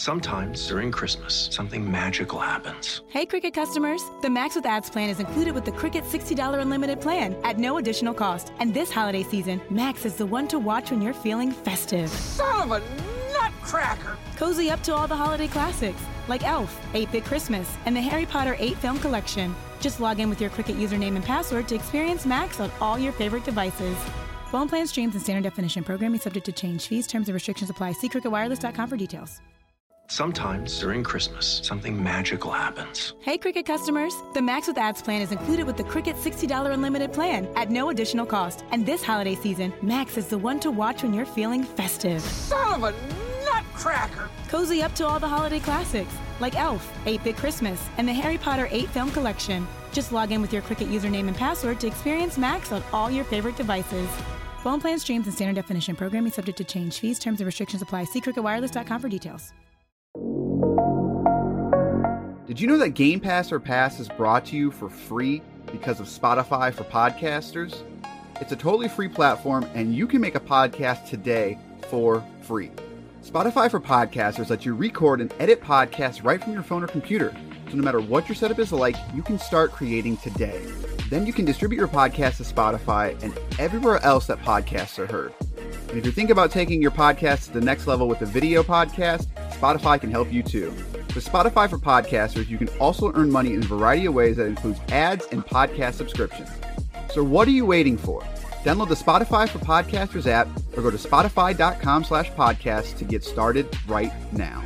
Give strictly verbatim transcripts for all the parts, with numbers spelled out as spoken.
Sometimes during Christmas, something magical happens. Hey, Cricket customers. The Max with Ads plan is included with the Cricket sixty dollars Unlimited plan at no additional cost. And this holiday season, Max is the one to watch when you're feeling festive. Son of a nutcracker! Cozy up to all the holiday classics, like Elf, eight-Bit Christmas, and the Harry Potter eight film collection. Just log in with your Cricket username and password to experience Max on all your favorite devices. Phone plan streams and standard definition. Programming subject to change. Fees, terms, and restrictions apply. See cricket wireless dot com for details. Sometimes during Christmas, something magical happens. Hey, Cricket customers. The Max with Ads plan is included with the Cricket sixty dollars Unlimited plan at no additional cost. And this holiday season, Max is the one to watch when you're feeling festive. Son of a nutcracker! Cozy up to all the holiday classics, like Elf, eight-Bit Christmas, and the Harry Potter eight film collection. Just log in with your Cricket username and password to experience Max on all your favorite devices. Phone plan streams and standard definition. Programming subject to change. Fees, terms, and restrictions apply. See cricket wireless dot com for details. Did you know that Game Pass or Pass is brought to you for free because of Spotify for podcasters? It's a totally free platform, and you can make a podcast today for free. Spotify for podcasters lets you record and edit podcasts right from your phone or computer. So no matter what your setup is like, you can start creating today. Then you can distribute your podcast to Spotify and everywhere else that podcasts are heard. And if you're thinking about taking your podcast to the next level with a video podcast, Spotify can help you too. With Spotify for podcasters, you can also earn money in a variety of ways that includes ads and podcast subscriptions. So what are you waiting for? Download the Spotify for Podcasters app or go to spotify.com slash podcast to get started right now.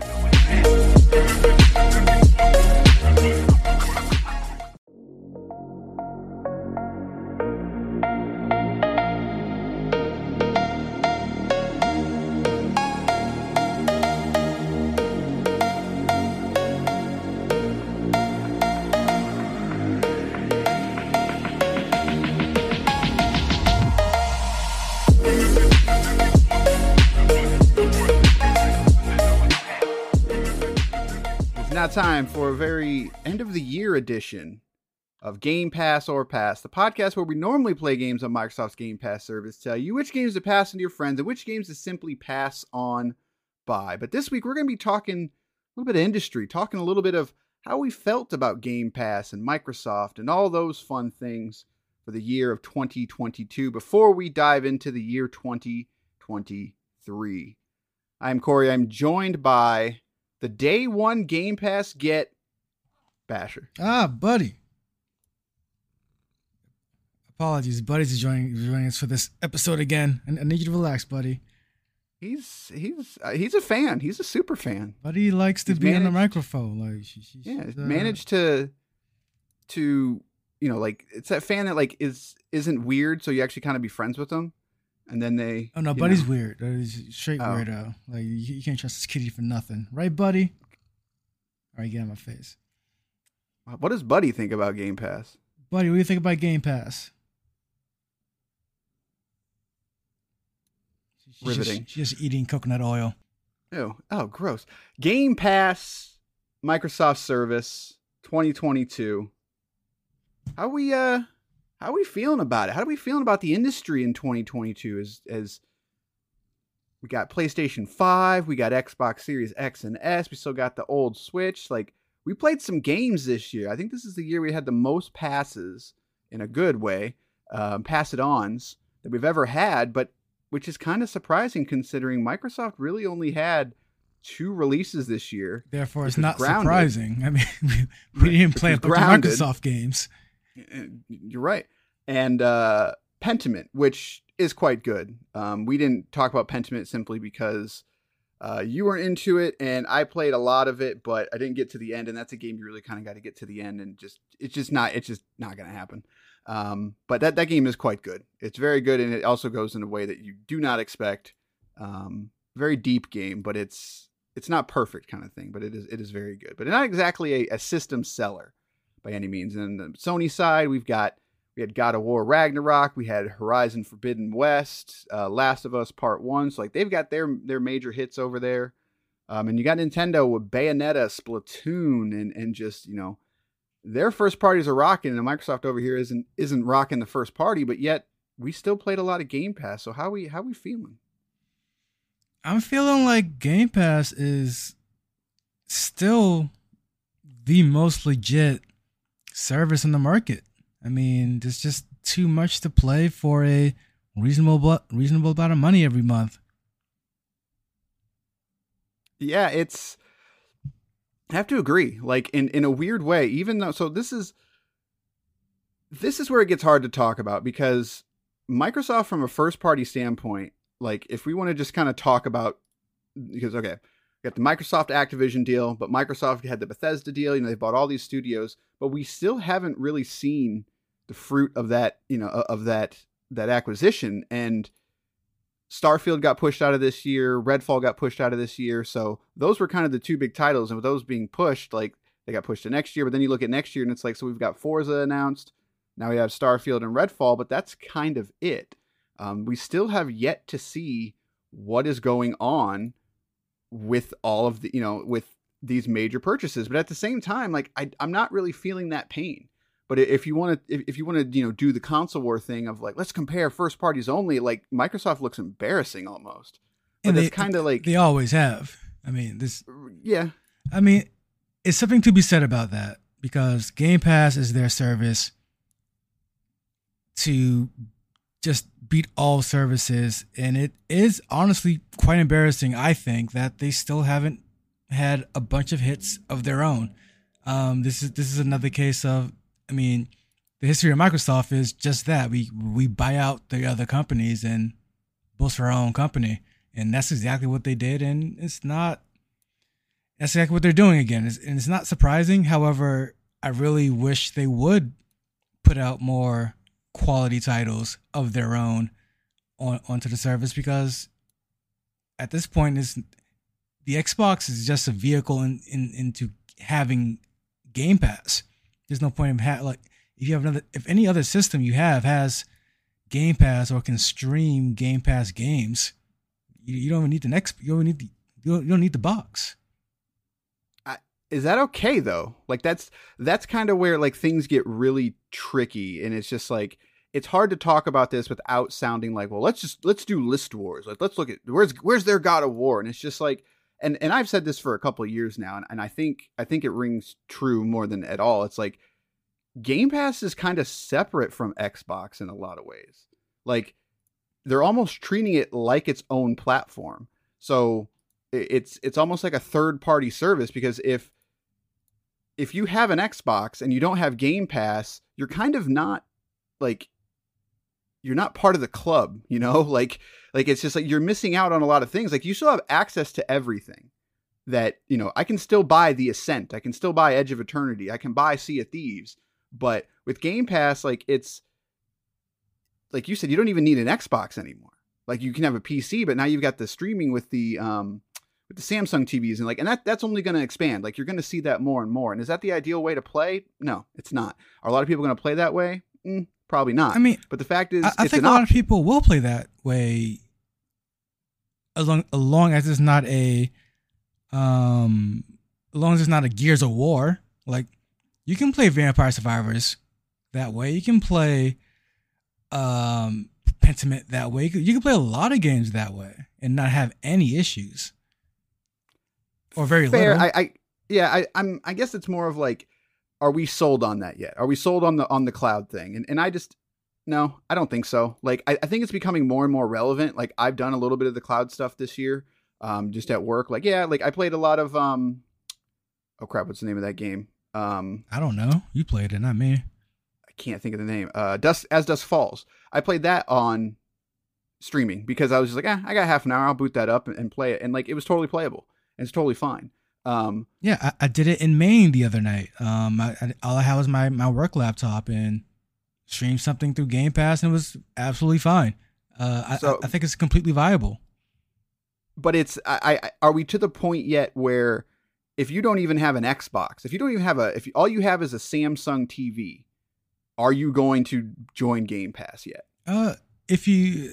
Now time for a very end of the year edition of Game Pass or Pass, the podcast where we normally play games on Microsoft's Game Pass service, tell you which games to pass on to your friends and which games to simply pass on by. But this week we're going to be talking a little bit of industry, talking a little bit of how we felt about Game Pass and Microsoft and all those fun things for the year of twenty twenty-two before we dive into the year twenty twenty-three. I'm Corey. I'm joined by the day one Game Pass get Basher. Ah, buddy. Apologies, buddy's joining, joining us for this episode again. I, I need you to relax, buddy. He's he's uh, he's a fan. He's a super fan. Buddy likes to he's be managed, on the microphone. Like, she, she's, yeah, uh, managed to to you know, like, it's that fan that like is isn't weird, so you actually kind of be friends with them. And then they... Oh, no, Buddy's know. weird. He's straight Oh. weirdo. Like, you, you can't trust this kitty for nothing. Right, Buddy? All right, get out of my face. What does Buddy think about Game Pass? Buddy, what do you think about Game Pass? She's Riveting. Just, she's just eating coconut oil. Ew. Oh, gross. Game Pass, Microsoft service, twenty twenty-two. How we... uh? How are we feeling about it? How are we feeling about the industry in twenty twenty-two? As as we got PlayStation five, we got Xbox Series X and S, we still got the old Switch. Like, we played some games this year. I think this is the year we had the most passes, in a good way, um, pass-it-ons that we've ever had, but which is kind of surprising considering Microsoft really only had two releases this year. Therefore, it's not Grounded. surprising. I mean, we, we didn't play a bunch of Grounded. Microsoft games. You're right. And uh, Pentiment, which is quite good. Um, we didn't talk about Pentiment simply because uh, you weren't into it, and I played a lot of it, but I didn't get to the end. And that's a game you really kind of got to get to the end, and just it's just not it's just not going to happen. Um, but that that game is quite good. It's very good, and it also goes in a way that you do not expect. Um, very deep game, but it's it's not perfect kind of thing, but it is it is very good. But not exactly a, a system seller by any means. And on the Sony side, we've got we had God of War Ragnarok, we had Horizon Forbidden West, uh, Last of Us Part One. So like they've got their their major hits over there. Um, and you got Nintendo with Bayonetta, Splatoon, and and just you know their first parties are rocking, and Microsoft over here isn't isn't rocking the first party, but yet we still played a lot of Game Pass. So how we how we feeling? I'm feeling like Game Pass is still the most legit service in the market. I mean, there's just too much to play for a reasonable reasonable amount of money every month. Yeah, it's I have to agree. Like in, in a weird way, even though so this is this is where it gets hard to talk about, because Microsoft from a first party standpoint, like if we want to just kind of talk about, because okay, we got the Microsoft Activision deal, but Microsoft had the Bethesda deal, you know, they bought all these studios, but we still haven't really seen the fruit of that, you know, of that that acquisition. And Starfield got pushed out of this year, Redfall got pushed out of this year, so those were kind of the two big titles, and with those being pushed, like they got pushed to next year. But then you look at next year and it's like, so we've got Forza announced, now we have Starfield and Redfall, but that's kind of it. Um, we still have yet to see what is going on with all of the, you know, with these major purchases. But at the same time, like I, I'm not really feeling that pain. But if you want to, if, if you want to, you know, do the console war thing of like, let's compare first parties only, like Microsoft looks embarrassing almost. But And it's they kind of like, they always have. I mean, this. yeah, I mean, it's something to be said about that, because Game Pass is their service to just beat all services, and it is honestly quite embarrassing, I think, that they still haven't had a bunch of hits of their own. Um, this is this is another case of, I mean, the history of Microsoft is just that. We we buy out the other companies and boost our own company. And that's exactly what they did. And it's not, that's exactly what they're doing again. It's, and it's not surprising. However, I really wish they would put out more quality titles of their own on onto the service, because at this point, it's, the Xbox is just a vehicle in, in, into having Game Pass. There's no point in ha- like if you have another, if any other system you have has Game Pass or can stream Game Pass games, you, you don't even need the next. You don't need the. You don't, you don't need the box. I, is that okay though? Like that's that's kind of where like things get really tricky, and it's just like it's hard to talk about this without sounding like, well, let's just let's do list wars. Like let's look at where's where's their God of War, and it's just like. And and I've said this for a couple of years now, and, and I think I think it rings true more than at all. It's like Game Pass is kind of separate from Xbox in a lot of ways. Like they're almost treating it like its own platform. So it's it's almost like a third party service, because if if you have an Xbox and you don't have Game Pass, you're kind of not like you're not part of the club, you know, like, like it's just like, you're missing out on a lot of things. Like you still have access to everything that, you know, I can still buy The Ascent. I can still buy Edge of Eternity. I can buy Sea of Thieves, but with Game Pass, like it's like you said, you don't even need an Xbox anymore. Like you can have a P C, but now you've got the streaming with the, um, with the Samsung T Vs and like, and that that's only going to expand. Like you're going to see that more and more. And is that the ideal way to play? No, it's not. Are a lot of people going to play that way? Mm. Probably not. I mean, but the fact is, I, I it's think an a lot option. of people will play that way, as long, as long as it's not a, um, as long as it's not a Gears of War. Like, you can play Vampire Survivors that way. You can play, um, Pentiment that way. You can play a lot of games that way and not have any issues, or very Fair. little. I, I, yeah, I, I'm. I guess it's more of like. Are we sold on that yet? Are we sold on the on the cloud thing? And and I just no, I don't think so. Like I, I think it's becoming more and more relevant. Like I've done a little bit of the cloud stuff this year, um, just at work. Like yeah, like I played a lot of um, oh crap, what's the name of that game? Um, I don't know. You played it, not me. I can't think of the name. Uh, Dust as Dusk Falls. I played that on streaming because I was just like, eh, I got half an hour. I'll boot that up and, and play it, and like it was totally playable and it's totally fine. Um, yeah, I, I did it in Maine the other night. Um, I, I, all I had was my, my work laptop and streamed something through Game Pass, and it was absolutely fine. Uh, so, I, I think it's completely viable. But it's, I, I, are we to the point yet where if you don't even have an Xbox, if you don't even have a, if you, all you have is a Samsung T V, are you going to join Game Pass yet? Uh, if you,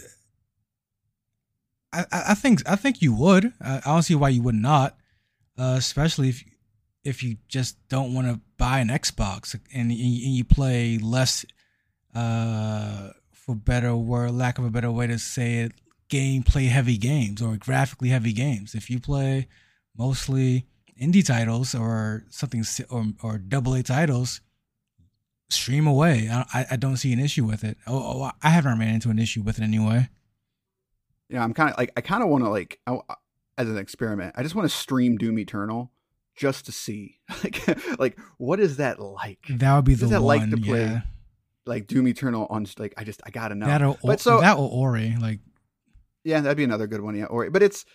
I, I think, I think you would. I, I don't see why you would not. Uh, especially if if you just don't want to buy an Xbox and, and you play less, uh, for better word, lack of a better way to say it, gameplay heavy games or graphically heavy games. If you play mostly indie titles or something si- or or double A titles, stream away. I I don't see an issue with it. Oh, oh I haven't ran into an issue with it anyway. Yeah, I'm kind of like I kind of want to like I, as an experiment. I just want to stream Doom Eternal just to see like like what is that like? That would be what the is that one. like to play Yeah. like Doom Eternal on like I just I gotta know. That or, but so that or Ori, like yeah, that'd be another good one. Yeah, Ori, but it's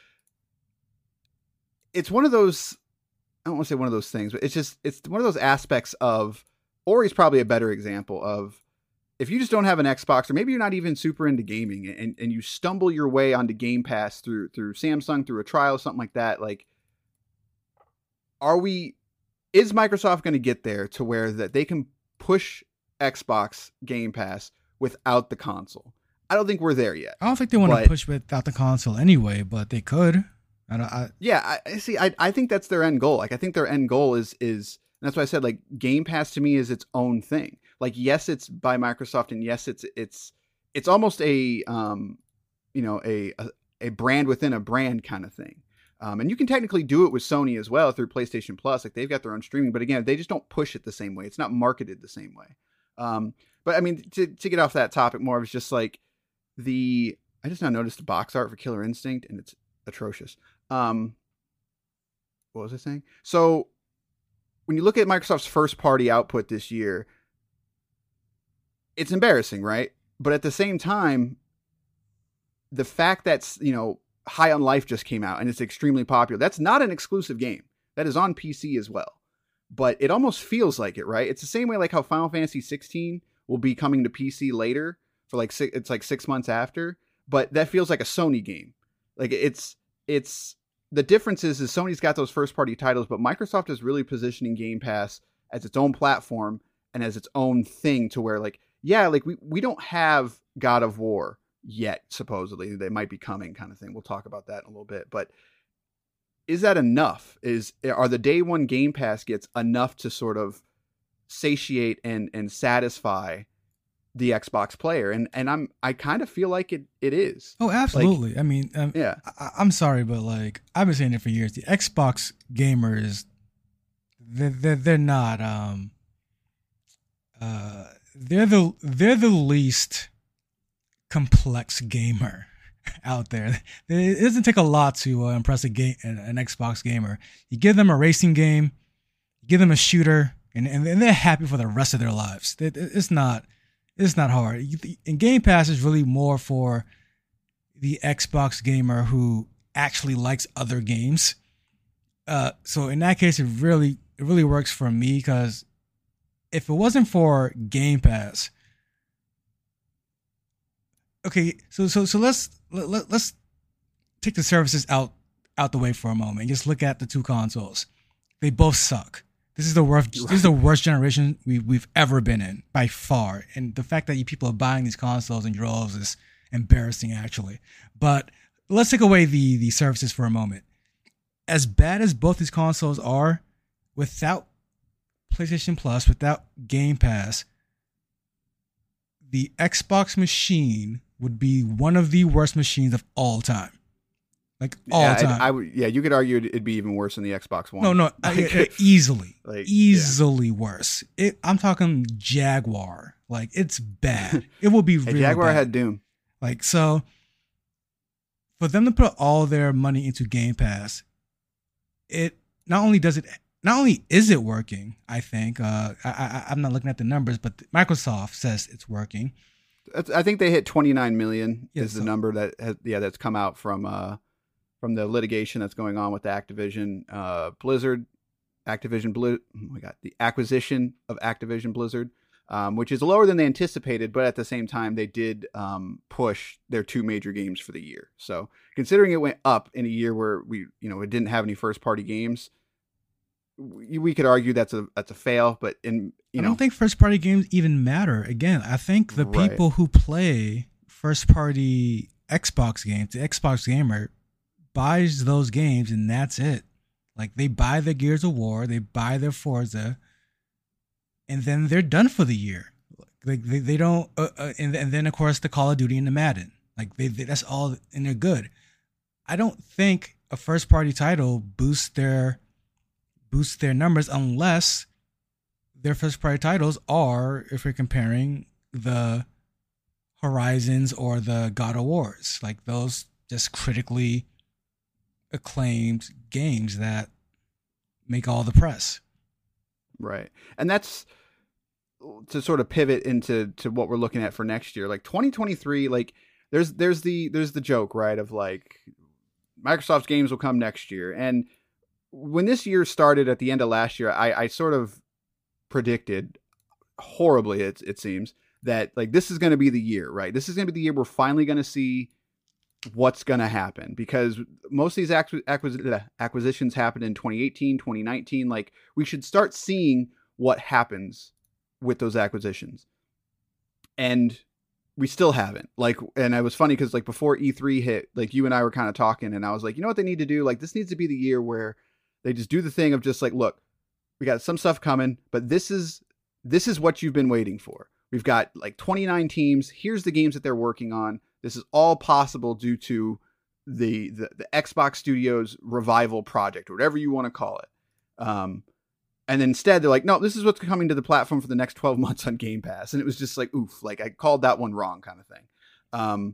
it's one of those. I don't want to say one of those things, but it's just it's one of those aspects of Ori's probably a better example of if you just don't have an Xbox or maybe you're not even super into gaming and, and you stumble your way onto Game Pass through through Samsung through a trial something like that. Like, are we? Is Microsoft going to get there to where that they can push Xbox Game Pass without the console? I don't think we're there yet. I don't think they want but, to push without the console anyway, but they could. I don't, I, yeah, I see. I, I think that's their end goal. Like, I think their end goal is is and that's why I said like Game Pass to me is its own thing. Like, yes, it's by Microsoft, and yes, it's it's it's almost a um you know a a, a brand within a brand kind of thing. Um, and you can technically do it with Sony as well through PlayStation Plus. Like, they've got their own streaming, but again, they just don't push it the same way. It's not marketed the same way. Um, but I mean, to to get off that topic more, it's just like the I just now noticed the box art for Killer Instinct, and it's atrocious. Um, what was I saying? So when you look at Microsoft's first party output this year, it's embarrassing, right? But at the same time, the fact that, you know, High on Life just came out and it's extremely popular. That's not an exclusive game. That is on P C as well. But it almost feels like it, right? It's the same way like how Final Fantasy sixteen will be coming to P C later for like six, it's like six months after, but that feels like a Sony game. Like it's it's the difference is, is Sony's got those first party titles, but Microsoft is really positioning Game Pass as its own platform and as its own thing to where like, yeah, like we, we don't have God of War yet, supposedly. They might be coming kind of thing. We'll talk about that in a little bit, but is that enough? Is are the day one Game Pass gets enough to sort of satiate and and satisfy the Xbox player? And and I'm I kind of feel like it it is. Oh, absolutely. Like, I mean, um, yeah. I, I'm sorry, but like I've been saying it for years. The Xbox gamers, they're they're, they're not. Um, uh, they're the they're the least complex gamer out there. It doesn't take a lot to uh, impress a game an, an Xbox gamer. You give them a racing game, you give them a shooter, and and they're happy for the rest of their lives. It, it's not it's not hard. And Game Pass is really more for the Xbox gamer who actually likes other games. Uh, so in that case, it really it really works for me, because if it wasn't for Game Pass, okay, so so so let's let, let's take the services out out the way for a moment. Just look at the two consoles. They both suck. This is the worst. This is the worst generation we we've ever been in by far. And the fact that you people are buying these consoles in droves is embarrassing, actually. But let's take away the the services for a moment. As bad as both these consoles are, without PlayStation Plus, without Game Pass, the Xbox machine would be one of the worst machines of all time. Like all yeah, time. I, I would, yeah, you could argue it'd be even worse than the Xbox One. No, no, I, easily, like, easily yeah. worse. It, I'm talking Jaguar. Like, it's bad. It will be hey, really Jaguar bad. had Doom. Like, so for them to put all their money into Game Pass, it not only does it, not only is it working, I think, uh, I, I, I'm not looking at the numbers, but Microsoft says it's working. I think they hit twenty-nine million Yeah, is the so- number that has, yeah, that's come out from, uh, from the litigation that's going on with the Activision, uh, Blizzard, Activision Blue. Oh my God, the acquisition of Activision Blizzard, um, which is lower than they anticipated, but at the same time, they did um, push their two major games for the year. So considering it went up in a year where we, you know, it didn't have any first party games, we, we could argue that's a that's a fail. But in you I know, don't think first party games even matter. Again, I think the Right. people who play first party Xbox games, the Xbox gamer, buys those games and that's it. Like, they buy their Gears of War, they buy their Forza, and then they're done for the year. Like, they, they don't, uh, uh, and, and then of course the Call of Duty and the Madden. Like, they, they that's all, and they're good. I don't think a first party title boosts their boost their numbers unless their first party titles are, if we're comparing the Horizons or the God of Wars, like those just critically acclaimed games that make all the press. Right. And that's to sort of pivot into to what we're looking at for next year. Like twenty twenty-three, like there's there's the there's the joke, right, of like Microsoft's games will come next year. And when this year started at the end of last year, I, I sort of predicted horribly, it, it seems, that like this is going to be the year, right? This is going to be the year we're finally going to see what's going to happen, because most of these acquis- acquis- acquisitions happened in twenty eighteen, twenty nineteen. Like we should start seeing what happens with those acquisitions. And we still haven't. Like, and it was funny because like before E three hit, like you and I were kind of talking, and I was like, you know what they need to do? Like this needs to be the year where they just do the thing of just like, look, we got some stuff coming, but this is this is what you've been waiting for. We've got like twenty-nine teams. Here's the games that they're working on. This is all possible due to the the, the Xbox Studios revival project, or whatever you want to call it. Um, and instead, they're like, no, this is what's coming to the platform for the next twelve months on Game Pass. And it was just like, oof, like I called that one wrong kind of thing. Um,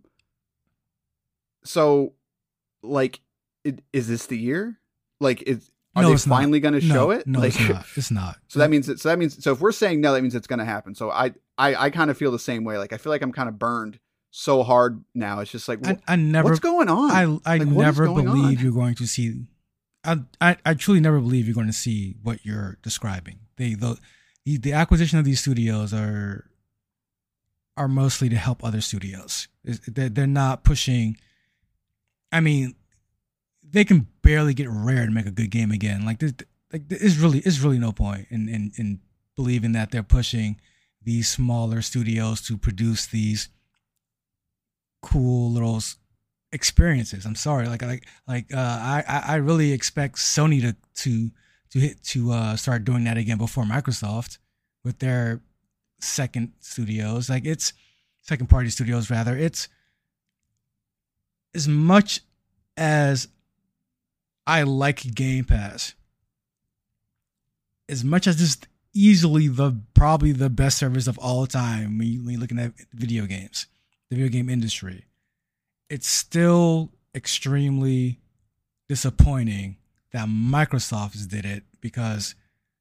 so, like, it, is this the year? Like, is are no, they it's finally going to show no, it? No, like, it's not. It's not. So that means that, so that means, so if we're saying no, that means it's going to happen. So I, I, I kind of feel the same way. Like, I feel like I'm kind of burned so hard now. It's just like, I, I never, what's going on? I, I like, never believe on? you're going to see, I, I, I truly never believe you're going to see what you're describing. They, the, the, the acquisition of these studios are, are mostly to help other studios. They're, they're not pushing. I mean, they can barely get Rare to make a good game again. Like this, like there's really, it's really no point in, in, in believing that they're pushing these smaller studios to produce these cool little experiences. I'm sorry, like like like uh, I I really expect Sony to to to hit to uh, start doing that again before Microsoft with their second studios. Like it's second party studios rather. It's as much as I like Game Pass, as much as this easily the probably the best service of all time when, you, when you're looking at video games, the video game industry, it's still extremely disappointing that Microsoft did it, because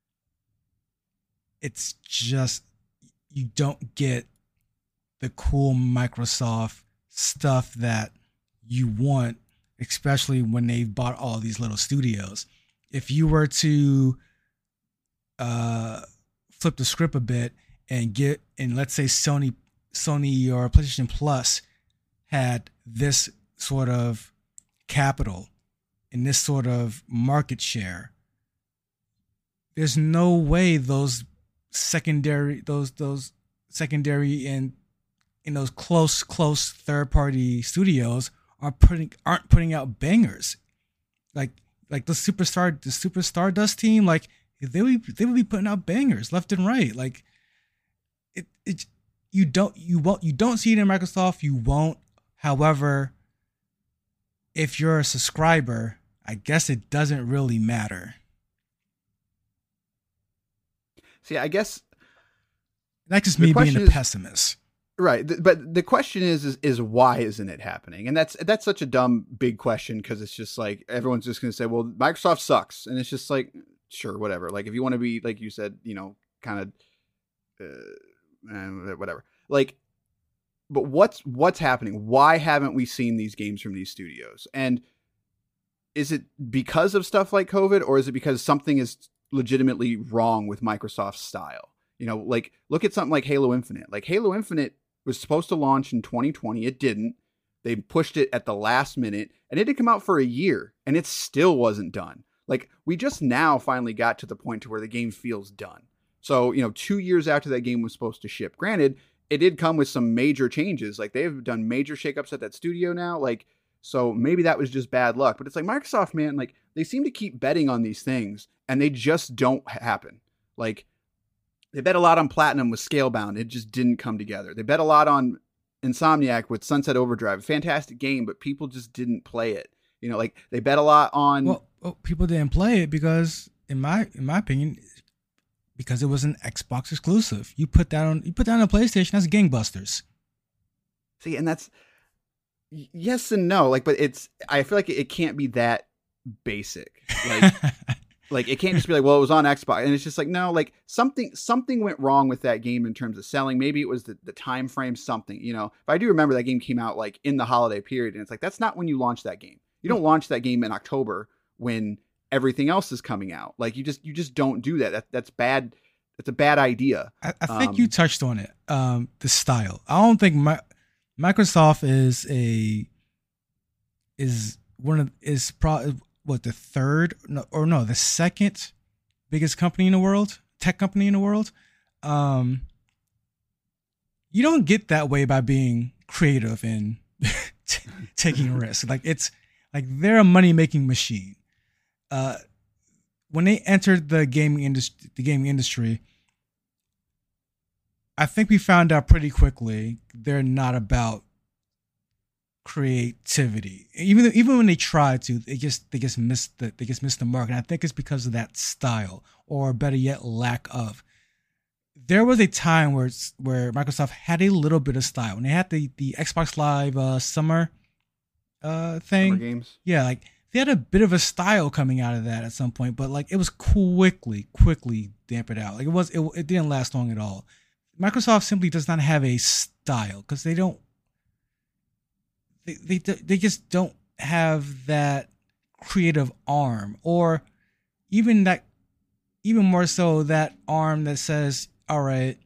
it's just, you don't get the cool Microsoft stuff that you want, especially when they bought all these little studios. If you were to uh, flip the script a bit and get, and let's say Sony, Sony or PlayStation Plus had this sort of capital and this sort of market share, there's no way those secondary, those those secondary and in those close close third party studios are putting aren't putting out bangers, like like the superstar the Super Stardust team, like they would they would be putting out bangers left and right. Like it it you don't you won't you don't see it in Microsoft. You won't. However, if you're a subscriber, I guess it doesn't really matter. See, I guess that's just me being a is, pessimist. Right. But the question is, is, is why isn't it happening? And that's, that's such a dumb, big question. Cause it's just like, everyone's just going to say, well, Microsoft sucks. And it's just like, sure, whatever. Like if you want to be, like you said, you know, kind of, uh, whatever, like, but what's, what's happening? Why haven't we seen these games from these studios? And is it because of stuff like COVID, or is it because something is legitimately wrong with Microsoft's style? You know, like look at something like Halo Infinite. Like Halo Infinite was supposed to launch in twenty twenty. It didn't. They pushed it at the last minute, and it had come out for a year, and it still wasn't done. Like we just now finally got to the point to where the game feels done. So, you know, two years after that game was supposed to ship, granted, it did come with some major changes. Like they've done major shakeups at that studio now. Like, so maybe that was just bad luck, but it's like Microsoft, man, like they seem to keep betting on these things and they just don't happen. Like they bet a lot on Platinum with Scalebound. It just didn't come together. They bet a lot on Insomniac with Sunset Overdrive. Fantastic game, but people just didn't play it. You know, like they bet a lot on. Well, well people didn't play it because in my in my opinion, because it was an Xbox exclusive. You put that on you put that on a PlayStation, that's gangbusters. See, and that's yes and no. Like, but it's I feel like it can't be that basic. Like like it can't just be like, well, it was on Xbox. And it's just like, no, like something something went wrong with that game in terms of selling. Maybe it was the, the time frame, something, you know. But I do remember that game came out like in the holiday period, and it's like that's not when you launch that game. You don't launch that game in October when everything else is coming out. Like you just you just don't do that. That that's bad. That's a bad idea. I, I think um, you touched on it. Um, the style. I don't think my, Microsoft is a is one of is probably what the third no, or no the second biggest company in the world, tech company in the world. Um, you don't get that way by being creative and t- taking risks. Like it's like they're a money making machine. Uh, when they entered the gaming industry, the gaming industry, I think we found out pretty quickly they're not about creativity. Even even when they tried to, they just they just missed the they just missed the mark. And I think it's because of that style, or better yet, lack of. There was a time where it's, where Microsoft had a little bit of style when they had the the Xbox Live uh, summer uh, thing. Summer games. Yeah, like they had a bit of a style coming out of that at some point, but like it was quickly quickly dampened out. Like it was it, it didn't last long at all. Microsoft simply does not have a style because they don't. They, they they just don't have that creative arm, or even that, even more so that arm that says, "All right,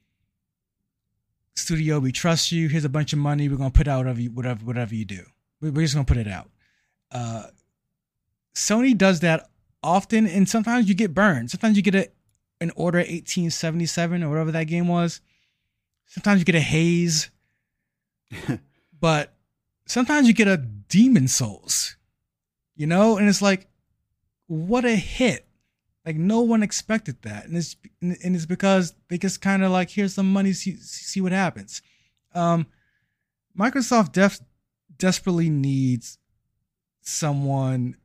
studio, we trust you. Here's a bunch of money. We're gonna put out whatever you, whatever whatever you do. We're just gonna put it out." Uh, Sony does that often, and sometimes you get burned. Sometimes you get a an Order eighteen seventy-seven or whatever that game was. Sometimes you get a Haze, but sometimes you get a Demon Souls, you know, and it's like, what a hit! Like no one expected that, and it's and it's because they just kind of like, here's some money, see, see what happens. Um, Microsoft def- desperately needs someone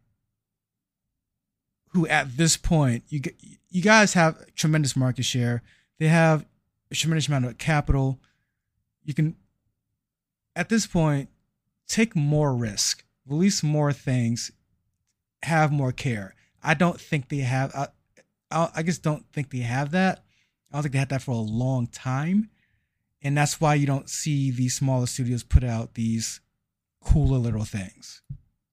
who, at this point, you you guys have tremendous market share. They have a tremendous amount of capital. You can, at this point, take more risk, release more things, have more care. I don't think they have. I, I, I just don't think they have that. I don't think they had that for a long time, and that's why you don't see these smaller studios put out these cooler little things.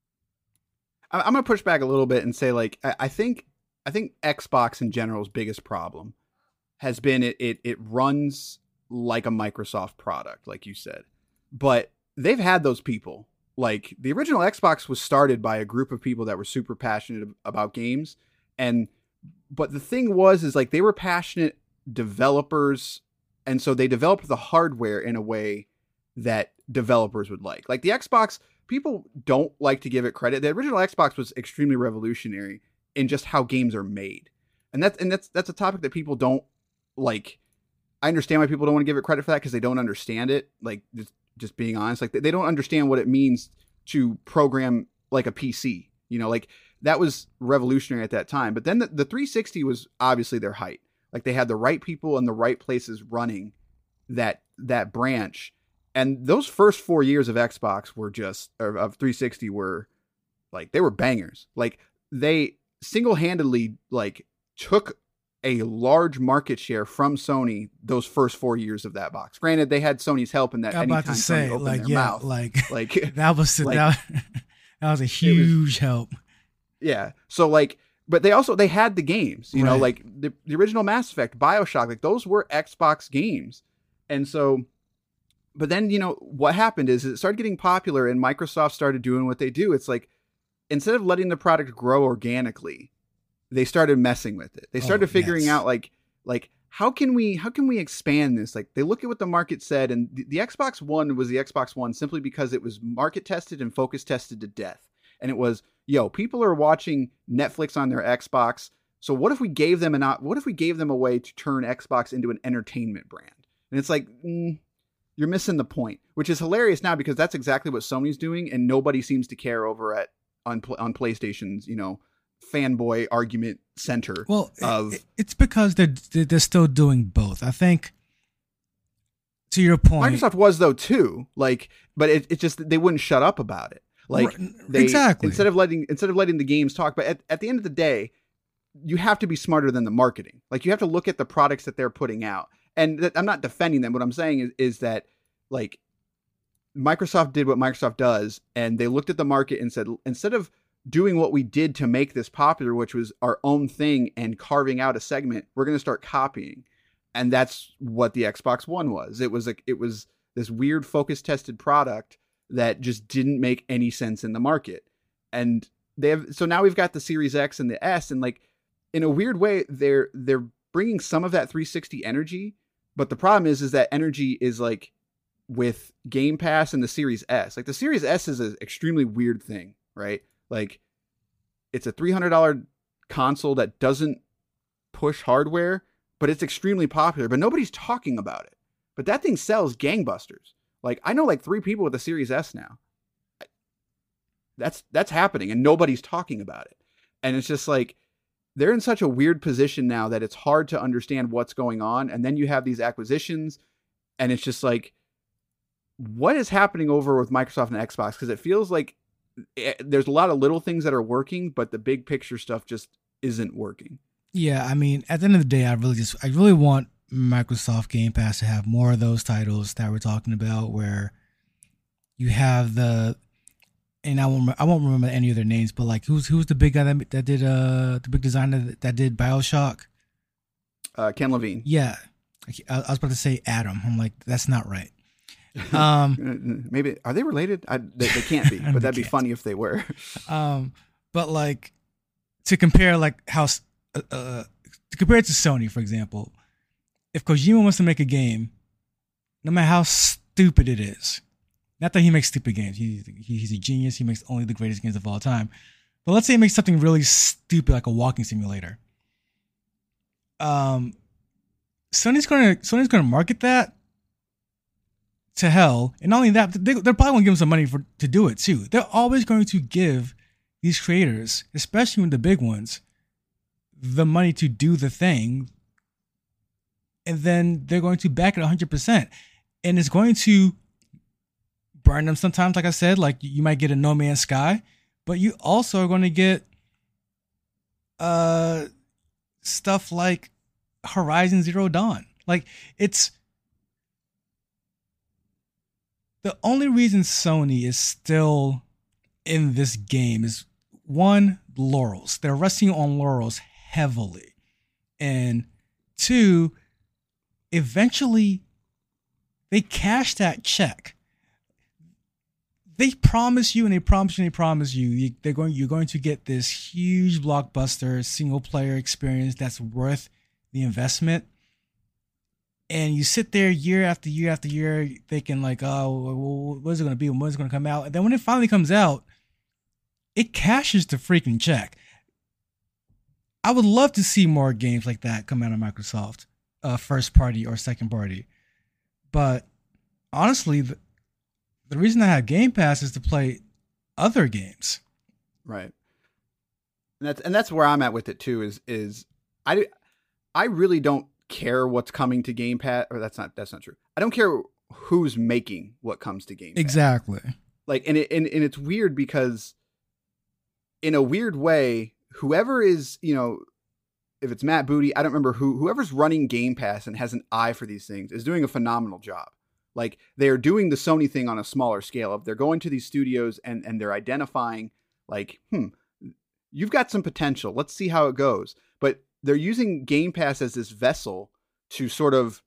I'm gonna push back a little bit and say, like, I think I think Xbox in general's biggest problem has been it it it runs like a Microsoft product, like you said, but they've had those people. Like the original Xbox was started by a group of people that were super passionate about games, and but the thing was is like they were passionate developers, and so they developed the hardware in a way that developers would like. Like the Xbox, people don't like to give it credit. The original Xbox was extremely revolutionary in just how games are made. And that's and that's that's a topic that people don't like. I understand why people don't want to give it credit for that, because they don't understand it. Like just, just being honest, like they don't understand what it means to program like a P C. You know, like that was revolutionary at that time. But then the, the three sixty was obviously their height. Like they had the right people in the right places running that that branch. And those first four years of Xbox were just, or of three sixty were like, they were bangers. Like they single-handedly like took a large market share from Sony those first four years of that box. Granted, they had Sony's help in that. I'm about to say, like, their yeah, mouth, like, like that was like, that, that was a huge was, help. Yeah. So like, but they also they had the games, you right. know, like the, the original Mass Effect, BioShock, like those were Xbox games, and so. But then, you know, what happened is it started getting popular and Microsoft started doing what they do. It's like, instead of letting the product grow organically, they started messing with it. They started oh, figuring yes. out like, like, how can we, how can we expand this? Like they look at what the market said, and the, the Xbox One was the Xbox One simply because it was market tested and focus tested to death. And it was, yo, people are watching Netflix on their Xbox. So what if we gave them an, what if we gave them a way to turn Xbox into an entertainment brand? And it's like, mm, you're missing the point, which is hilarious now because that's exactly what Sony's doing, and nobody seems to care over at on on PlayStation's, you know, fanboy argument center. Well, of it, it's because they're they're still doing both. I think. To your point, Microsoft was though too. Like, but it, it just they wouldn't shut up about it. Like they, exactly instead of letting instead of letting the games talk. But at, at the end of the day, you have to be smarter than the marketing. Like you have to look at the products that they're putting out. And th- I'm not defending them. What I'm saying is, is that like Microsoft did what Microsoft does, and they looked at the market and said, instead of doing what we did to make this popular, which was our own thing and carving out a segment, we're going to start copying. And that's what the Xbox One was. It was like it was this weird focus tested product that just didn't make any sense in the market. And they have so now we've got the Series X and the S, and like in a weird way, they're they're bringing some of that three sixty energy. But the problem is, is that energy is like with Game Pass and the Series S. Like the Series S is an extremely weird thing, right? Like it's a three hundred dollars console that doesn't push hardware, but it's extremely popular, but nobody's talking about it. But that thing sells gangbusters. Like I know like three people with a Series S now. That's that's happening and nobody's talking about it. And it's just like they're in such a weird position now that it's hard to understand what's going on. And then you have these acquisitions and it's just like, what is happening over with Microsoft and Xbox? Because it feels like it, there's a lot of little things that are working, but the big picture stuff just isn't working. Yeah, I mean, at the end of the day, I really just, I really want Microsoft Game Pass to have more of those titles that we're talking about, where you have the, and I won't, I won't remember any of their names, but like, who's who's the big guy that that did uh the big designer that, that did BioShock? Uh, Ken Levine. Yeah, I, I was about to say Adam. I'm like, that's not right. Um, maybe are they related? I, they, they can't be, but that'd be funny if they were. um, but like to compare, like how uh, uh, to compare it to Sony, for example, if Kojima wants to make a game, no matter how stupid it is, not that he makes stupid games, he, he he's a genius. He makes only the greatest games of all time. But let's say he makes something really stupid, like a walking simulator. Um, Sony's gonna Sony's gonna market that to hell, and not only that, they, they're probably gonna give them some money for to do it too. They're always going to give these creators, especially when the big ones, the money to do the thing, and then they're going to back it one hundred percent, and it's going to burn them sometimes. Like I said, like you might get a No Man's Sky, but you also are going to get uh stuff like Horizon Zero Dawn. Like it's the only reason Sony is still in this game is one, laurels. They're resting on laurels heavily. And two, eventually they cash that check. They promise you and they promise you and they promise you they're going you're going to get this huge blockbuster single player experience that's worth the investment. And you sit there year after year after year thinking like, oh, what is it going to be? When is it going to come out? And then when it finally comes out, it cashes the freaking check. I would love to see more games like that come out of Microsoft, uh, first party or second party. But honestly, the, the reason I have Game Pass is to play other games. Right. And that's and that's where I'm at with it too. Is is I I really don't care what's coming to Game Pass, or that's not that's not true. I don't care who's making what comes to Game Pass. Exactly. Like, and it and, and it's weird because in a weird way, whoever is, you know, if it's Matt Booty, I don't remember who, whoever's running Game Pass and has an eye for these things is doing a phenomenal job. Like they're doing the Sony thing on a smaller scale of they're going to these studios and, and they're identifying like, hmm, you've got some potential. Let's see how it goes. But they're using Game Pass as this vessel to sort of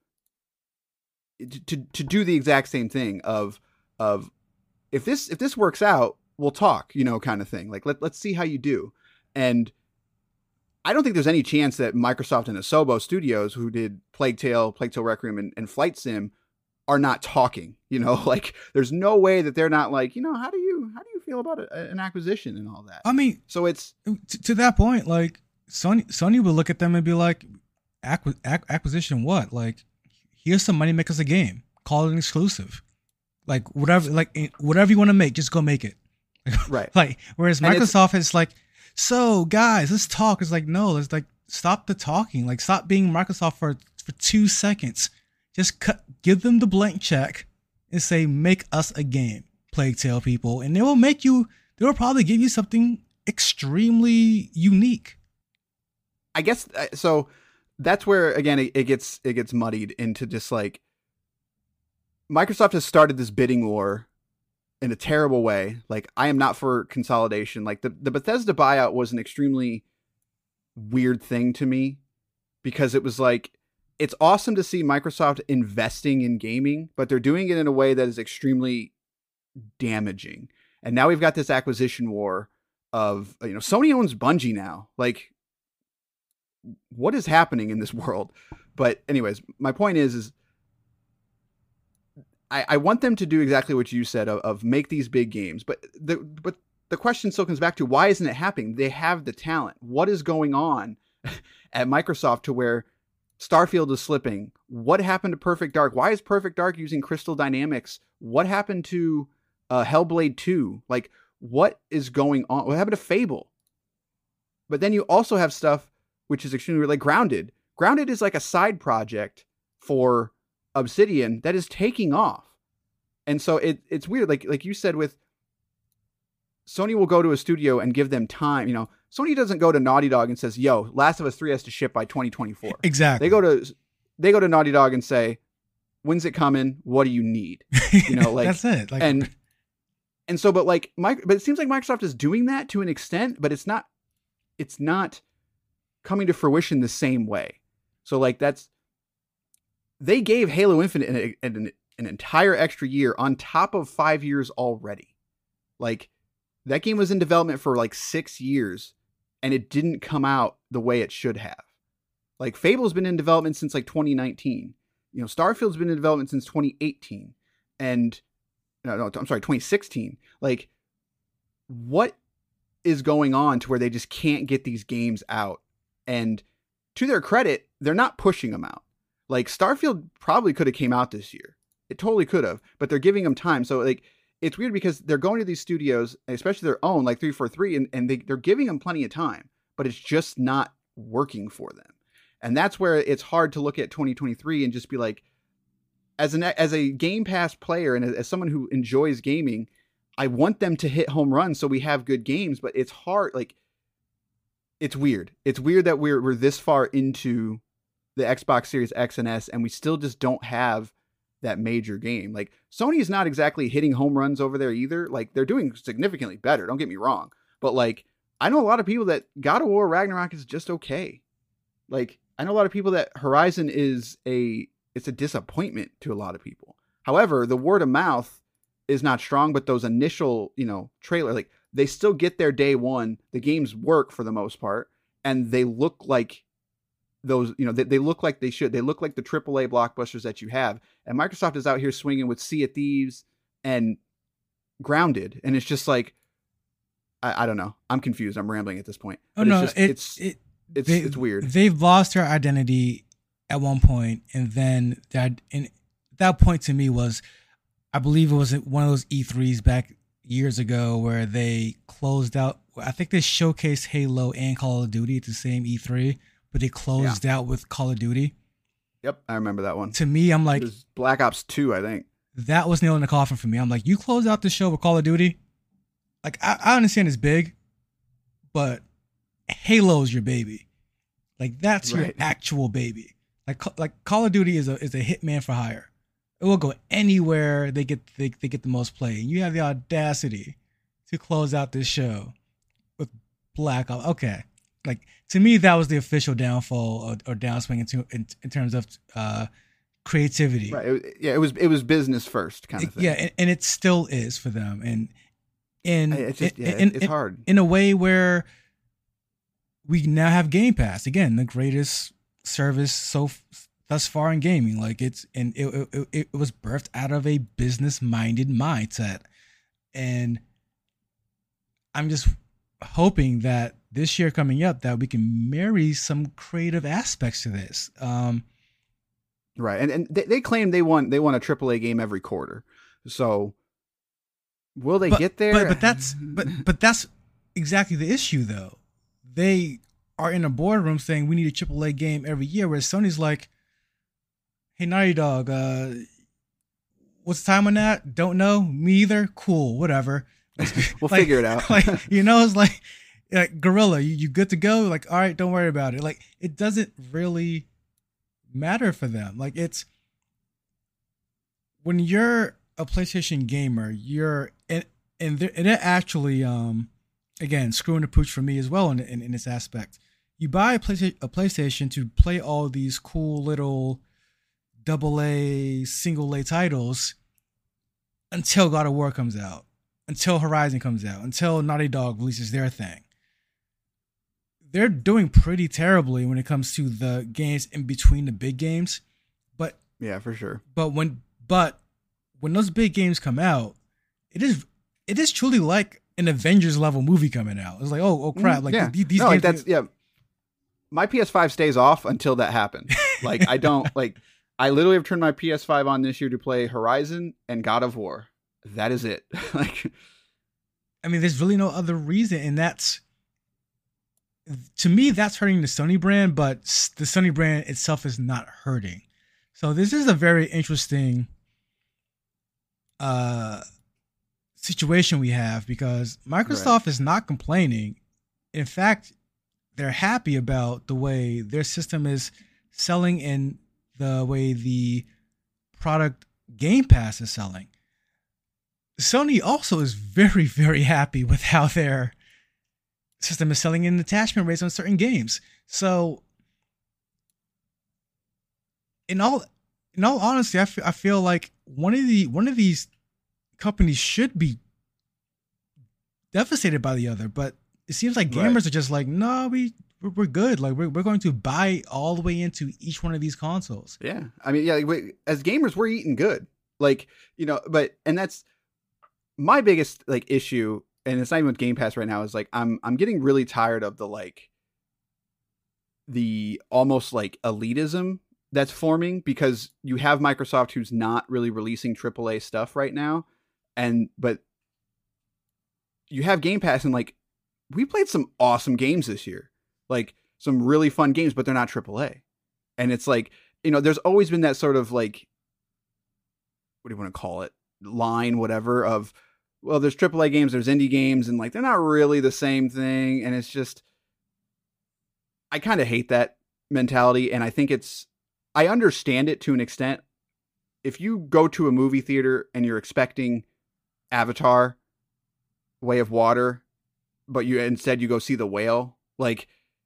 to to do the exact same thing of of if this if this works out, we'll talk, you know, kind of thing. Like let let's see how you do. And I don't think there's any chance that Microsoft and Asobo Studios, who did Plague Tale, Plague Tale Requiem, and, and Flight Sim, are not talking. You know, like there's no way that they're not like, you know, how do you how do you feel about a, an acquisition and all that? I mean, so it's to, to that point, like. Sony Sony would look at them and be like, Acqu- ac- acquisition what? Like, here's some money, make us a game. Call it an exclusive. Like, whatever like whatever you want to make, just go make it. Right. Like, whereas Microsoft is like, so guys, let's talk. It's like, no, let's like stop the talking. Like stop being Microsoft for for two seconds. Just cut, give them the blank check and say, make us a game, Plague Tale people, and they will make you. They will probably give you something extremely unique. I guess so. That's where again it, it gets it gets muddied into just like Microsoft has started this bidding war in a terrible way. Like, I am not for consolidation. Like the, the Bethesda buyout was an extremely weird thing to me because it was like, it's awesome to see Microsoft investing in gaming, but they're doing it in a way that is extremely damaging. And now we've got this acquisition war of, you know, Sony owns Bungie now. Like, what is happening in this world? But anyways, my point is, is I, I want them to do exactly what you said of, of make these big games. But the but the question still comes back to, why isn't it happening? They have the talent. What is going on at Microsoft to where Starfield is slipping? What happened to Perfect Dark? Why is Perfect Dark using Crystal Dynamics? What happened to uh, Hellblade two? Like, what is going on? What happened to Fable? But then you also have stuff which is extremely like Grounded. Grounded is like a side project for Obsidian that is taking off. And so it it's weird. Like like you said, with Sony will go to a studio and give them time. You know, Sony doesn't go to Naughty Dog and says, yo, Last of Us three has to ship by twenty twenty-four. Exactly. They go to they go to Naughty Dog and say, when's it coming? What do you need? You know, like that's it. Like, and and so but like Mike but it seems like Microsoft is doing that to an extent, but it's not it's not coming to fruition the same way. So like that's, they gave Halo Infinite an, an, an entire extra year on top of five years already. Like, that game was in development for like six years and it didn't come out the way it should have. Like, Fable's been in development since like twenty nineteen. You know, Starfield's been in development since twenty eighteen. And no, no, I'm sorry, twenty sixteen. Like, what is going on to where they just can't get these games out? And to their credit, they're not pushing them out. Like, Starfield probably could have came out this year. It totally could have, but they're giving them time. So like, it's weird because they're going to these studios, especially their own, like three forty-three, and, and they, they're giving them plenty of time, but it's just not working for them. And that's where it's hard to look at twenty twenty-three and just be like, as an as a Game Pass player and as someone who enjoys gaming, I want them to hit home runs so we have good games, but it's hard. Like, it's weird. It's weird that we're we're this far into the Xbox Series X and S and we still just don't have that major game. Like, Sony is not exactly hitting home runs over there either. Like, they're doing significantly better, don't get me wrong. But like, I know a lot of people that God of War Ragnarok is just okay. Like, I know a lot of people that Horizon is a it's a disappointment to a lot of people. However, the word of mouth is not strong, but those initial, you know, trailer, like, they still get their day one. The games work for the most part, and they look like those, you know, they, they look like they should. They look like the triple A blockbusters that you have. And Microsoft is out here swinging with Sea of Thieves and Grounded, and it's just like, I, I don't know. I'm confused. I'm rambling at this point. Oh but no, it's just, it, it's it, it's they, it's weird. They've lost their identity at one point, and then that and that point to me was, I believe it was one of those E threes back years ago where they closed out. I think they showcased Halo and Call of Duty at the same E three, but they closed yeah. out with Call of Duty. Yep, I remember that one. To me, I'm like, it was Black Ops two, I think. That was nail in the coffin for me. I'm like, you close out the show with Call of Duty. Like, I, I understand it's big, but Halo's your baby. Like, that's right. Your actual baby. Like, like Call of Duty is a is a hitman for hire. It will go anywhere they get they, they get the most play. And you have the audacity to close out this show with Black Ops. Okay, like, to me, that was the official downfall or, or downswing into in, in terms of uh, creativity. Right. It, yeah. It was it was business first kind of thing. Yeah, and, and it still is for them. And and it's just, yeah, in, it's in, hard in a way where we now have Game Pass, again, the greatest service so thus far in gaming. Like, it's and it it, it was birthed out of a business minded mindset, and I'm just hoping that this year coming up that we can marry some creative aspects to this. Um, right, and and they, they claim they want they want a triple A game every quarter. So will they but, get there? But, but that's but but that's exactly the issue, though. they are in a boardroom saying we need a triple A game every year, whereas Sony's like, hey, Naughty Dog, uh, what's the time on that? Don't know. Me either. Cool. Whatever. We'll like, figure it out. Like, you know, it's like, like Gorilla, you, you good to go? Like, all right, don't worry about it. Like, it doesn't really matter for them. Like, it's when you're a PlayStation gamer, you're and and they're, and they're actually um again screwing the pooch for me as well in in, in this aspect. You buy a PlayStation a PlayStation to play all these cool little double A, single A titles until God of War comes out, until Horizon comes out, until Naughty Dog releases their thing. They're doing pretty terribly when it comes to the games in between the big games. But yeah, for sure. But when but when those big games come out, it is it is truly like an Avengers level movie coming out. It's like, oh, oh crap! Like yeah. these, these no, games. Like that's yeah. My P S five stays off until that happens. Like I don't like. I literally have turned my P S five on this year to play Horizon and God of War. That is it. Like, I mean, there's really no other reason, and that's to me that's hurting the Sony brand, but the Sony brand itself is not hurting. So this is a very interesting uh, situation we have because Microsoft right. is not complaining. In fact, they're happy about the way their system is selling and the way the product Game Pass is selling. Sony also is very, very happy with how their system is selling in attachment rates on certain games. So, in all, in all honesty, I feel, I feel like one of the one of these companies should be devastated by the other, but it seems like gamers right. are just like, no, we we're, we're good. Like we're we're going to buy all the way into each one of these consoles. Yeah, I mean, yeah, we, as gamers, we're eating good. Like you know, but and that's my biggest like issue, and it's not even with Game Pass right now. Is like I'm I'm getting really tired of the like the almost like elitism that's forming because you have Microsoft who's not really releasing triple A stuff right now, and but you have Game Pass and like we played some awesome games this year, like some really fun games, but they're not triple A, and it's like you know there's always been that sort of like what do you want to call it line whatever of well there's triple A games, there's indie games, and like they're not really the same thing, and it's just I kind of hate that mentality, and I think it's I understand it to an extent. If you go to a movie theater and you're expecting Avatar, Way of Water, but you instead you go see The Whale, like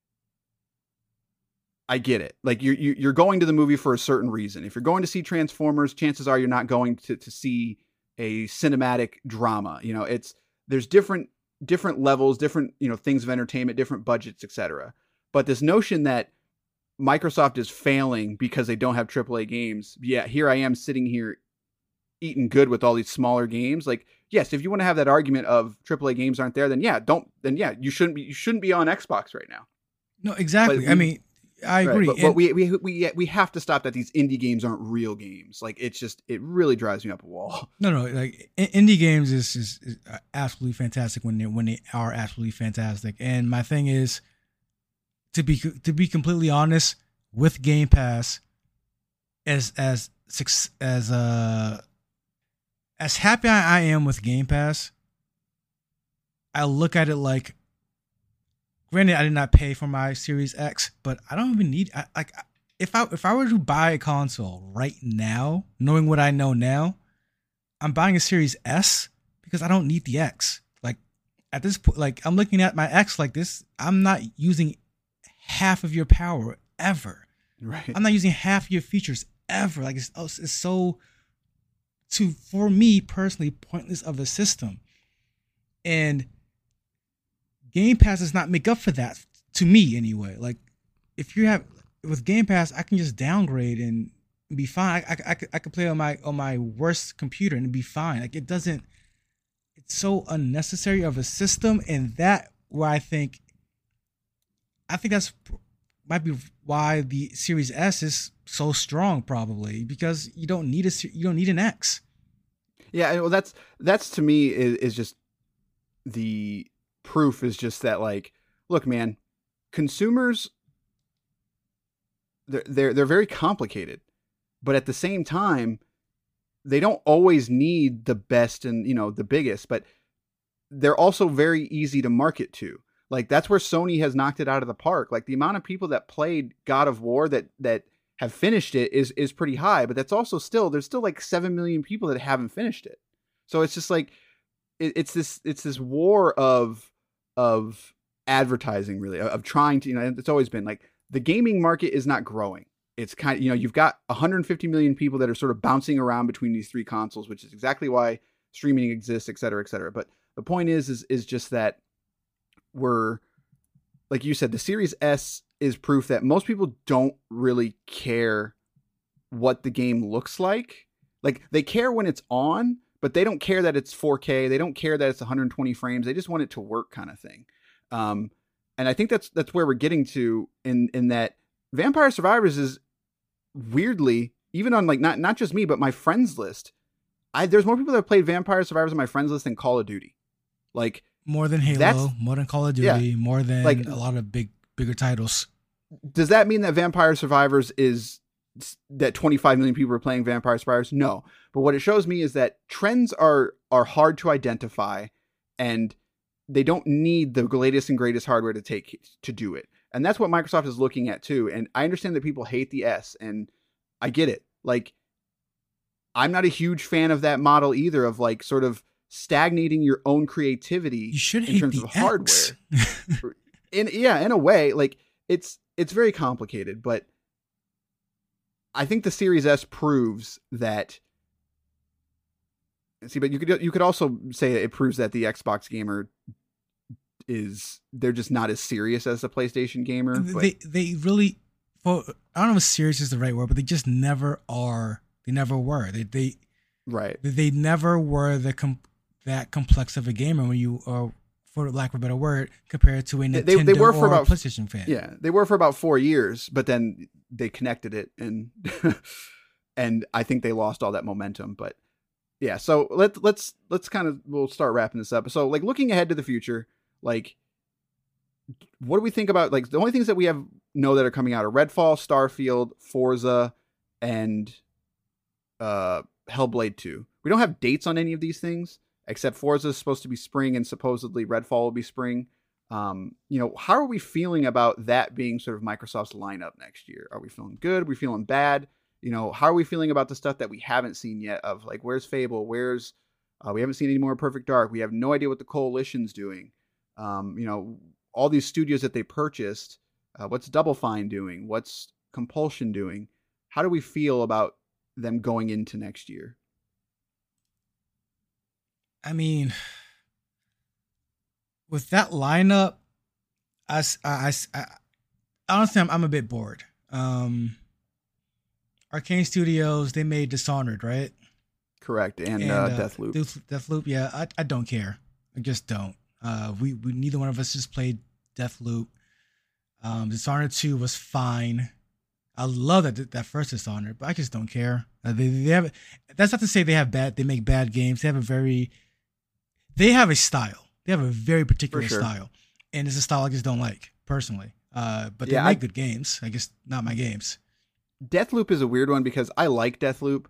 I get it. Like you're you're going to the movie for a certain reason. If you're going to see Transformers, chances are you're not going to, to see a cinematic drama. You know, it's there's different different levels, different you know things of entertainment, different budgets, et cetera. But this notion that Microsoft is failing because they don't have triple A games. Yeah, here I am sitting here eating good with all these smaller games. Like, yes, if you want to have that argument of triple A games aren't there, then yeah, don't then yeah, you shouldn't be you shouldn't be on Xbox right now. No, exactly. We, I mean, I agree. Right, but, but we we we we have to stop that these indie games aren't real games. Like it's just it really drives me up a wall. No, no, like indie games is is, is absolutely fantastic when they when they are absolutely fantastic. And my thing is to be to be completely honest with Game Pass, as as as uh as happy I am with Game Pass, I look at it like, granted, I did not pay for my Series X, but I don't even need I, like if I if I were to buy a console right now, knowing what I know now, I'm buying a Series S because I don't need the X. Like at this point, like I'm looking at my X like this, I'm not using half of your power ever. Right. I'm not using half of your features ever. Like it's it's so to for me personally pointless of a system. And Game Pass does not make up for that to me anyway. Like if you have with Game Pass, I can just downgrade and be fine. I, I, I, could, I could play on my on my worst computer and be fine. Like it doesn't. It's so unnecessary of a system, and that where I think. I think that's might be why the Series S is so strong, probably because you don't need a you don't need an X. Yeah, well, that's that's to me is, is just the proof is just that like, look, man, consumers, they're, they're, they're very complicated, but at the same time, they don't always need the best and, you know, the biggest, but they're also very easy to market to. Like, that's where Sony has knocked it out of the park. Like, the amount of people that played God of War that, that have finished it is, is pretty high, but that's also still, there's still like seven million people that haven't finished it. So it's just like, it, it's this, it's this war of, of advertising, really, of, of trying to, you know, it's always been like the gaming market is not growing. It's kind of, you know, you've got one hundred fifty million people that are sort of bouncing around between these three consoles, which is exactly why streaming exists, et cetera, et cetera. But the point is, is, is just that we're, like you said, the Series S is proof that most people don't really care what the game looks like. Like, they care when it's on, but they don't care that it's four K. They don't care that it's one hundred twenty frames. They just want it to work, kind of thing. Um, and I think that's, that's where we're getting to in, in that Vampire Survivors is weirdly, even on like, not, not just me, but my friends list. I, there's more people that have played Vampire Survivors on my friends list than Call of Duty. Like, more than Halo, more than Call of Duty, yeah, more than like, a lot of big, bigger titles. Does that mean that Vampire Survivors is that twenty-five million people are playing Vampire Survivors? No. But what it shows me is that trends are, are hard to identify, and they don't need the latest and greatest hardware to take to do it. And that's what Microsoft is looking at too. And I understand that people hate the S, and I get it. Like, I'm not a huge fan of that model either, of like sort of stagnating your own creativity you should in hate terms the of hardware. in yeah, in a way, like it's it's very complicated, but I think the Series S proves that. See, but you could you could also say it proves that the Xbox gamer is, they're just not as serious as the PlayStation gamer. But. They they really, well, I don't know if serious is the right word, but they just never are. They never were. They they right. They, they never were the com- that complex of a gamer when you are, for lack of a better word, compared to a Nintendo they, they were for or about, PlayStation fan. Yeah, they were for about four years, but then they connected it, and and I think they lost all that momentum. But yeah, so let's let's let's kind of we'll start wrapping this up. So like looking ahead to the future, like what do we think about, like the only things that we have know that are coming out are Redfall, Starfield, Forza, and uh, Hellblade two. We don't have dates on any of these things, except Forza is supposed to be spring, and supposedly Redfall will be spring. Um, you know, how are we feeling about that being sort of Microsoft's lineup next year? Are we feeling good? Are we feeling bad? You know, how are we feeling about the stuff that we haven't seen yet, of like, where's Fable? Where's, uh, we haven't seen any more Perfect Dark. We have no idea what the Coalition's doing. Um, you know, all these studios that they purchased, uh, what's Double Fine doing? What's Compulsion doing? How do we feel about them going into next year? I mean, with that lineup, I, I, I, honestly, I'm, I'm a bit bored. Um, Arcane Studios, they made Dishonored, right? Correct, and, and uh, uh, Deathloop. Deathloop, yeah, I, I don't care. I just don't. Uh, we, we neither one of us just played Deathloop. Um, Dishonored two was fine. I love that that first Dishonored, but I just don't care. Uh, they they have, that's not to say they have bad. They make bad games. They have a very, they have a style. They have a very particular sure. style, and it's a style I just don't like personally. Uh, but they yeah, make I, good games. I guess not my games. Deathloop is a weird one because I like Deathloop,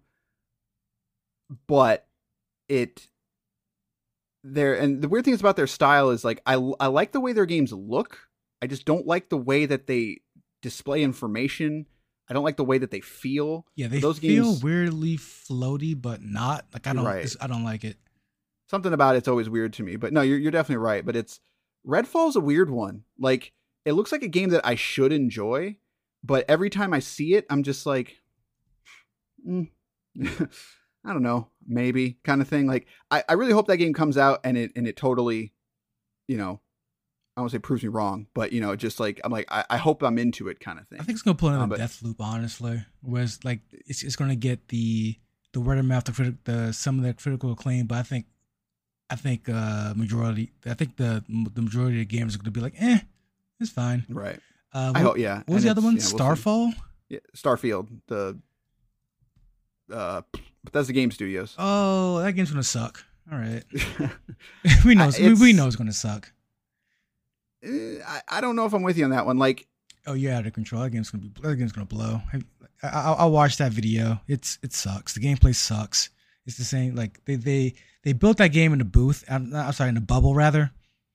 but it there and the weird thing is about their style is like I I like the way their games look. I just don't like the way that they display information. I don't like the way that they feel. Yeah, they Those feel games, weirdly floaty, but not like I don't. Right. I don't like it. Something about it's always weird to me. But no, you're you're definitely right. But it's Redfall's a weird one. Like it looks like a game that I should enjoy, but every time I see it, I'm just like, mm, I don't know, maybe kind of thing. Like I, I really hope that game comes out and it and it totally, you know, I don't want to say proves me wrong, but you know, just like I'm like I, I hope I'm into it kind of thing. I think it's gonna pull another um, but, Deathloop, honestly. Whereas like it's it's gonna get the the word of mouth, the, criti- the some of the critical acclaim, but I think I think uh majority I think the the majority of the games are gonna be like, eh, it's fine. Right. Uh, I hope, yeah. What was and the other one? Yeah, we'll Starfall? See. Yeah, Starfield. The uh, that's the Game Studios. Oh, that game's gonna suck. All right. we know. we, we know it's gonna suck. eh, I, I don't know if I'm with you on that one. Like, oh, you're out of control. That game's gonna be that game's gonna blow. I, I, I'll watch that video. It's it sucks. The gameplay sucks. It's the same. Like they they they built that game in a booth. I'm, I'm sorry, in a bubble rather.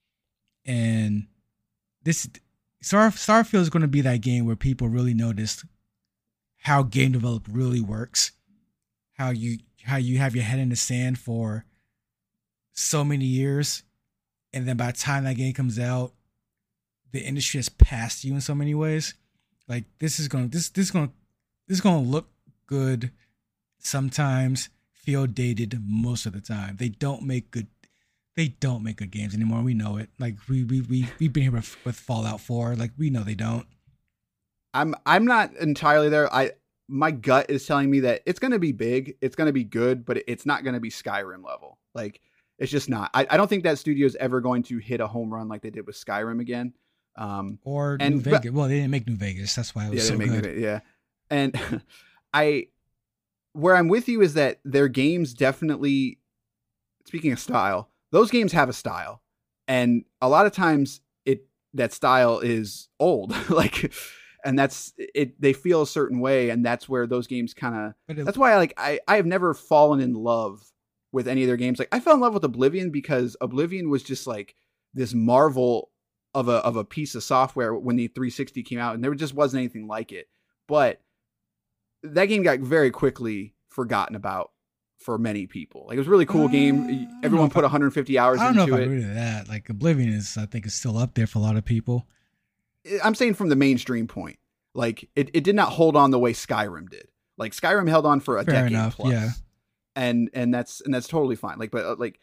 And this Star Starfield is going to be that game where people really notice how game development really works. How you how you have your head in the sand for so many years, and then by the time that game comes out, the industry has passed you in so many ways. Like this is going this this is going this is going to look good sometimes, feel dated most of the time. They don't make good they don't make good games anymore. We know it. Like we we we we've been here with, with Fallout four. Like we know they don't. I'm I'm not entirely there. I my gut is telling me that it's going to be big, it's going to be good, but it's not going to be Skyrim level. Like it's just not. I, I don't think that studio is ever going to hit a home run like they did with Skyrim again. Um, or and, New Vegas. But, well, they didn't make New Vegas. That's why it was yeah, so make good. New, yeah, and I where I'm with you is that their games definitely. Speaking of style, those games have a style, and a lot of times it that style is old. like. And that's it. They feel a certain way, and that's where those games kind of. That's why I like. I I have never fallen in love with any of their games. Like I fell in love with Oblivion because Oblivion was just like this marvel of a of a piece of software when the three sixty came out, and there just wasn't anything like it. But that game got very quickly forgotten about for many people. Like it was a really cool uh, game. Everyone put one hundred fifty hours into it. I don't know if I agree with that. Like Oblivion is, I think, is still up there for a lot of people. I'm saying from the mainstream point, like it, it did not hold on the way Skyrim did. Like Skyrim held on for a Fair decade enough, plus, yeah. and and that's and that's totally fine. Like, but uh, like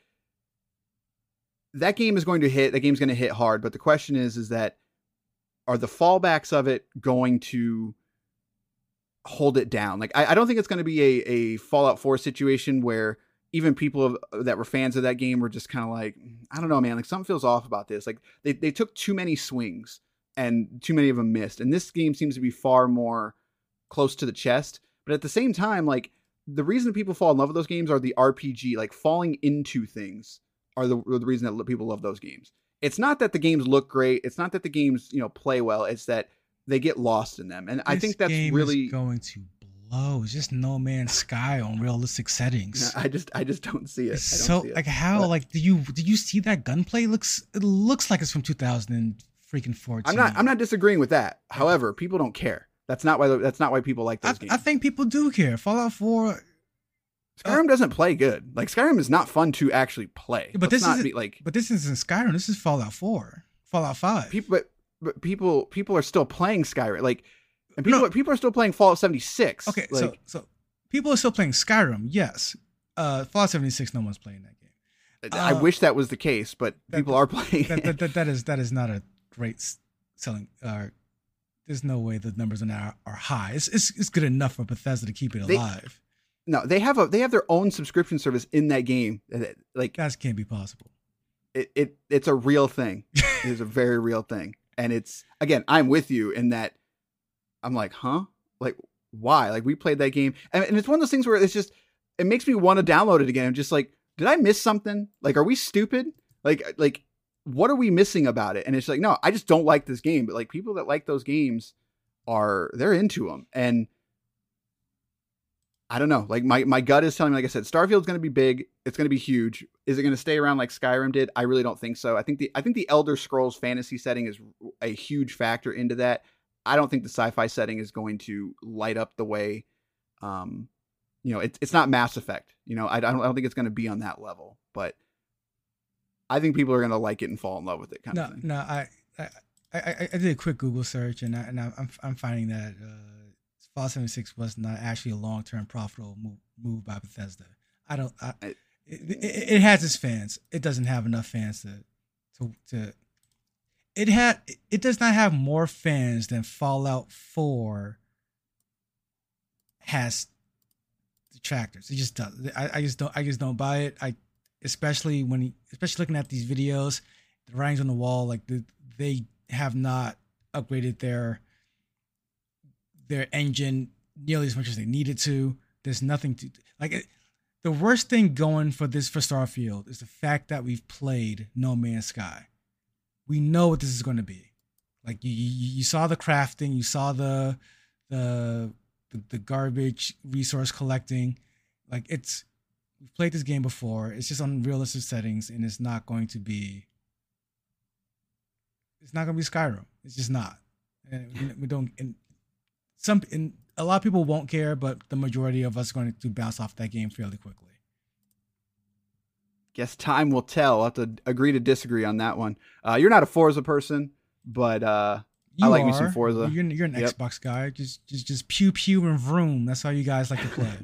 that game is going to hit. That game's going to hit hard. But the question is, is that are the fallbacks of it going to hold it down? Like, I, I don't think it's going to be a a Fallout four situation where even people that were fans of that game were just kind of like, I don't know, man. Like something feels off about this. Like they they took too many swings. And too many of them missed. And this game seems to be far more close to the chest. But at the same time, like the reason people fall in love with those games are the R P G, like falling into things are the, the reason that people love those games. It's not that the games look great. It's not that the games, you know, play well. It's that they get lost in them. And this I think that's game really is going to blow. It's just No Man's Sky on realistic settings. I just, I just don't see it. It's I don't so see it. like how, but, like, do you, do you see that gunplay? It looks, it looks like it's from two thousand freaking fourteen. I'm not I'm not disagreeing with that. However, people don't care. That's not why that's not why people like those I, games. I think people do care. Fallout four Skyrim uh, doesn't play good. Like Skyrim is not fun to actually play. But Let's this is is like But this isn't Skyrim. This is Fallout four. Fallout five. People but, but people people are still playing Skyrim. Like and people No. people are still playing Fallout seventy-six. Okay, like, so so people are still playing Skyrim. Yes. Uh Fallout seventy-six, no one's playing that game. I uh, wish that was the case, but that, people are playing. That, it. that, that, that is that is not a great selling uh there's no way the numbers on that are, are high. It's, it's it's good enough for Bethesda to keep it They- alive. No, they have a they have their own subscription service in that game. Like That can't be possible. it, it it's a real thing. It is a very real thing. And it's again, I'm with you in that I'm like, huh? Like why? Like we played that game and, and it's one of those things where it's just it makes me want to download it again. I'm just like, did I miss something? Like, are we stupid? Like like what are we missing about it? And it's like, no, I just don't like this game. But like people that like those games are they're into them. And I don't know. Like my, my gut is telling me, like I said, Starfield's going to be big. It's going to be huge. Is it going to stay around like Skyrim did? I really don't think so. I think the I think the Elder Scrolls fantasy setting is a huge factor into that. I don't think the sci-fi setting is going to light up the way, um, you know, it's it's not Mass Effect. You know, I, I don't I don't think it's going to be on that level. But I think people are going to like it and fall in love with it. Kind No, of thing. no, I, I, I, I did a quick Google search, and I, and I, I'm, I'm finding that uh, Fallout seventy-six was not actually a long-term profitable move, move by Bethesda. I don't. I, I, it, it, it has its fans. It doesn't have enough fans to, to, to. It had. It does not have more fans than Fallout four has detractors. It just does. I, I just don't. I just don't buy it. I. Especially when, especially looking at these videos, the writings on the wall, like the, they have not upgraded their their engine nearly as much as they needed to. There's nothing to like. It, the worst thing going for this for Starfield is the fact that we've played No Man's Sky. we know what this is going to be. Like you, you, you saw the crafting, you saw the, the, the, the garbage resource collecting. Like it's, we've played this game before. It's just on realistic settings, and it's not going to be. It's not going to be Skyrim. It's just not. And we, we don't. And some, and a lot of people won't care, but the majority of us are going to bounce off that game fairly quickly. Guess time will tell. I'll have to agree to disagree on that one. Uh, you're not a Forza person, but uh, you I like are. me some Forza. You're, you're an Yep. Xbox guy. Just, just, just pew pew and vroom. That's how you guys like to play.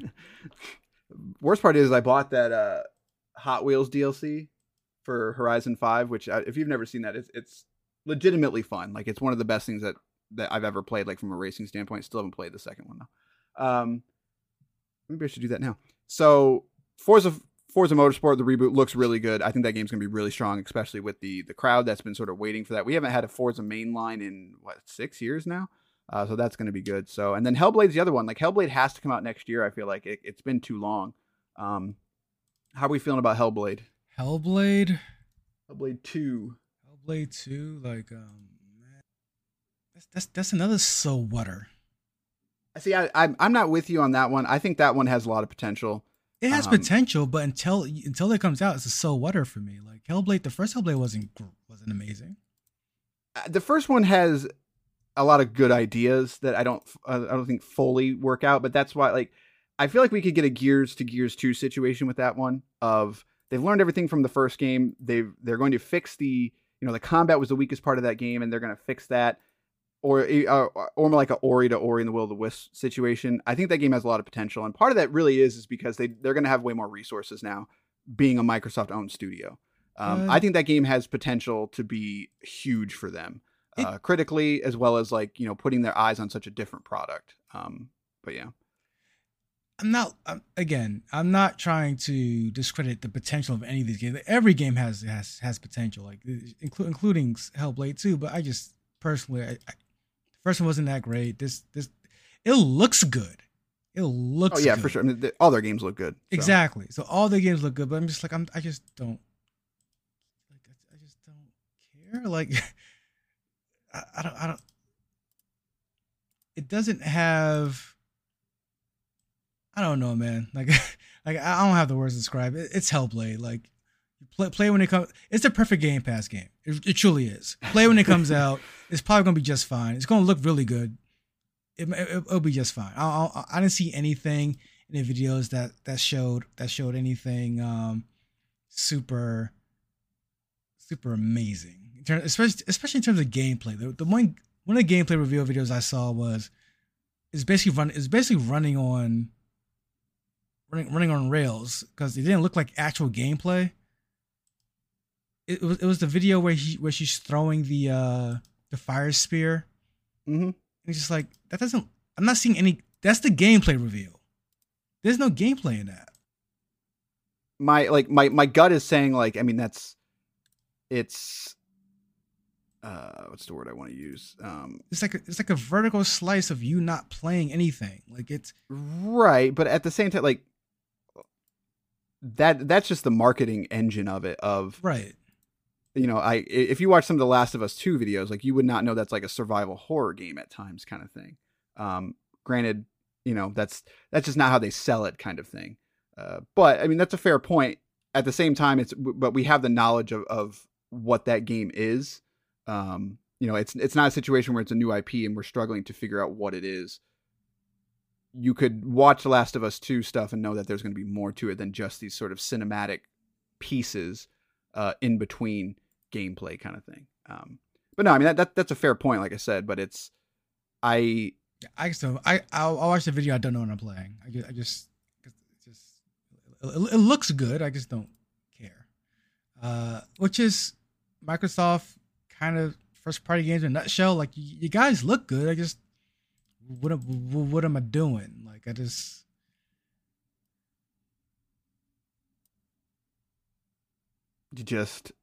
Worst part is I bought that uh, Hot Wheels D L C for Horizon five, which uh, if you've never seen that, it's it's legitimately fun. Like it's one of the best things that, that I've ever played, like from a racing standpoint. Still haven't played the second one though. Um, maybe I should do that now. So Forza Forza Motorsport, the reboot, looks really good. I think that game's gonna be really strong, especially with the the crowd that's been sort of waiting for that. We haven't had a Forza mainline in what six years now. Uh, so that's going to be good. So, and then Hellblade's the other one. Like Hellblade has to come out next year. I feel like it, it's been too long. Um, how are we feeling about Hellblade? Hellblade. Hellblade two. Hellblade two. Like, um, man, that's that's that's another so whatter. I see. I, I'm I'm not with you on that one. I think that one has a lot of potential. It has Um, potential, but until until it comes out, it's a so whatter for me. Like Hellblade, the first Hellblade wasn't gr- wasn't amazing. Uh, The first one has a lot of good ideas that I don't uh, I don't think fully work out, but that's why like I feel like we could get a Gears to Gears two situation with that one. Of they've learned everything from the first game. They've they're going to fix the you know the combat was the weakest part of that game, and they're going to fix that. Or uh, or more like a Ori to Ori and the Will of the Wisp situation. I think that game has a lot of potential, and part of that really is is because they they're going to have way more resources now, being a Microsoft owned studio. Um, Uh, I think that game has potential to be huge for them. Uh, critically, as well as like you know putting their eyes on such a different product. Um, but yeah, I'm not. I'm, again, I'm not trying to discredit the potential of any of these games. Every game has has has potential, like inclu- including Hellblade two. But I just personally, I, I, the first one wasn't that great. This this it looks good. It looks. oh yeah, good. for sure. I mean, the, all their games look good. So. Exactly. So all the games look good, but I'm just like I'm. I just don't. Like I, I just don't care. Like. I, I don't. I don't. It doesn't have. I don't know, man. Like, like I don't have the words to describe it. It's Hellblade. Like, you play play when it comes. It's the perfect Game Pass game. It, it truly is. Play when it comes out. It's probably gonna be just fine. It's gonna look really good. It, it it'll be just fine. I, I I didn't see anything in the videos that that showed that showed anything um super super amazing. Especially, especially in terms of gameplay. The, the one one of the gameplay reveal videos I saw was is basically run is basically running on running running on rails because it didn't look like actual gameplay. It, it was it was the video where he where she's throwing the uh the fire spear. Mm-hmm. And it's just like that doesn't. I'm not seeing any. That's the gameplay reveal. There's no gameplay in that. My like my my gut is saying like I mean that's it's. Uh, what's the word I want to use? Um, It's like a, it's like a vertical slice of you not playing anything. Like it's right, but at the same time, like that that's just the marketing engine of it. Of right. you know, I if you watch some of the Last of Us two videos, like you would not know that's like a survival horror game at times, kind of thing. Um, granted, you know that's that's just not how they sell it, kind of thing. Uh, but I mean, that's a fair point. At the same time, it's but we have the knowledge of of what that game is. Um, you know, it's it's not a situation where it's a new I P and we're struggling to figure out what it is. You could watch The Last of Us two stuff and know that there's going to be more to it than just these sort of cinematic pieces uh, in between gameplay kind of thing. Um, but no, I mean that, that that's a fair point, like I said. But it's I I just don't. I I'll, I'll watch the video. I don't know what I'm playing. I just I just it just it, it looks good. I just don't care. Uh, which is Microsoft. Kind of first party games in a nutshell. Like you, you guys look good. I just what am- what am I doing? Like I just you just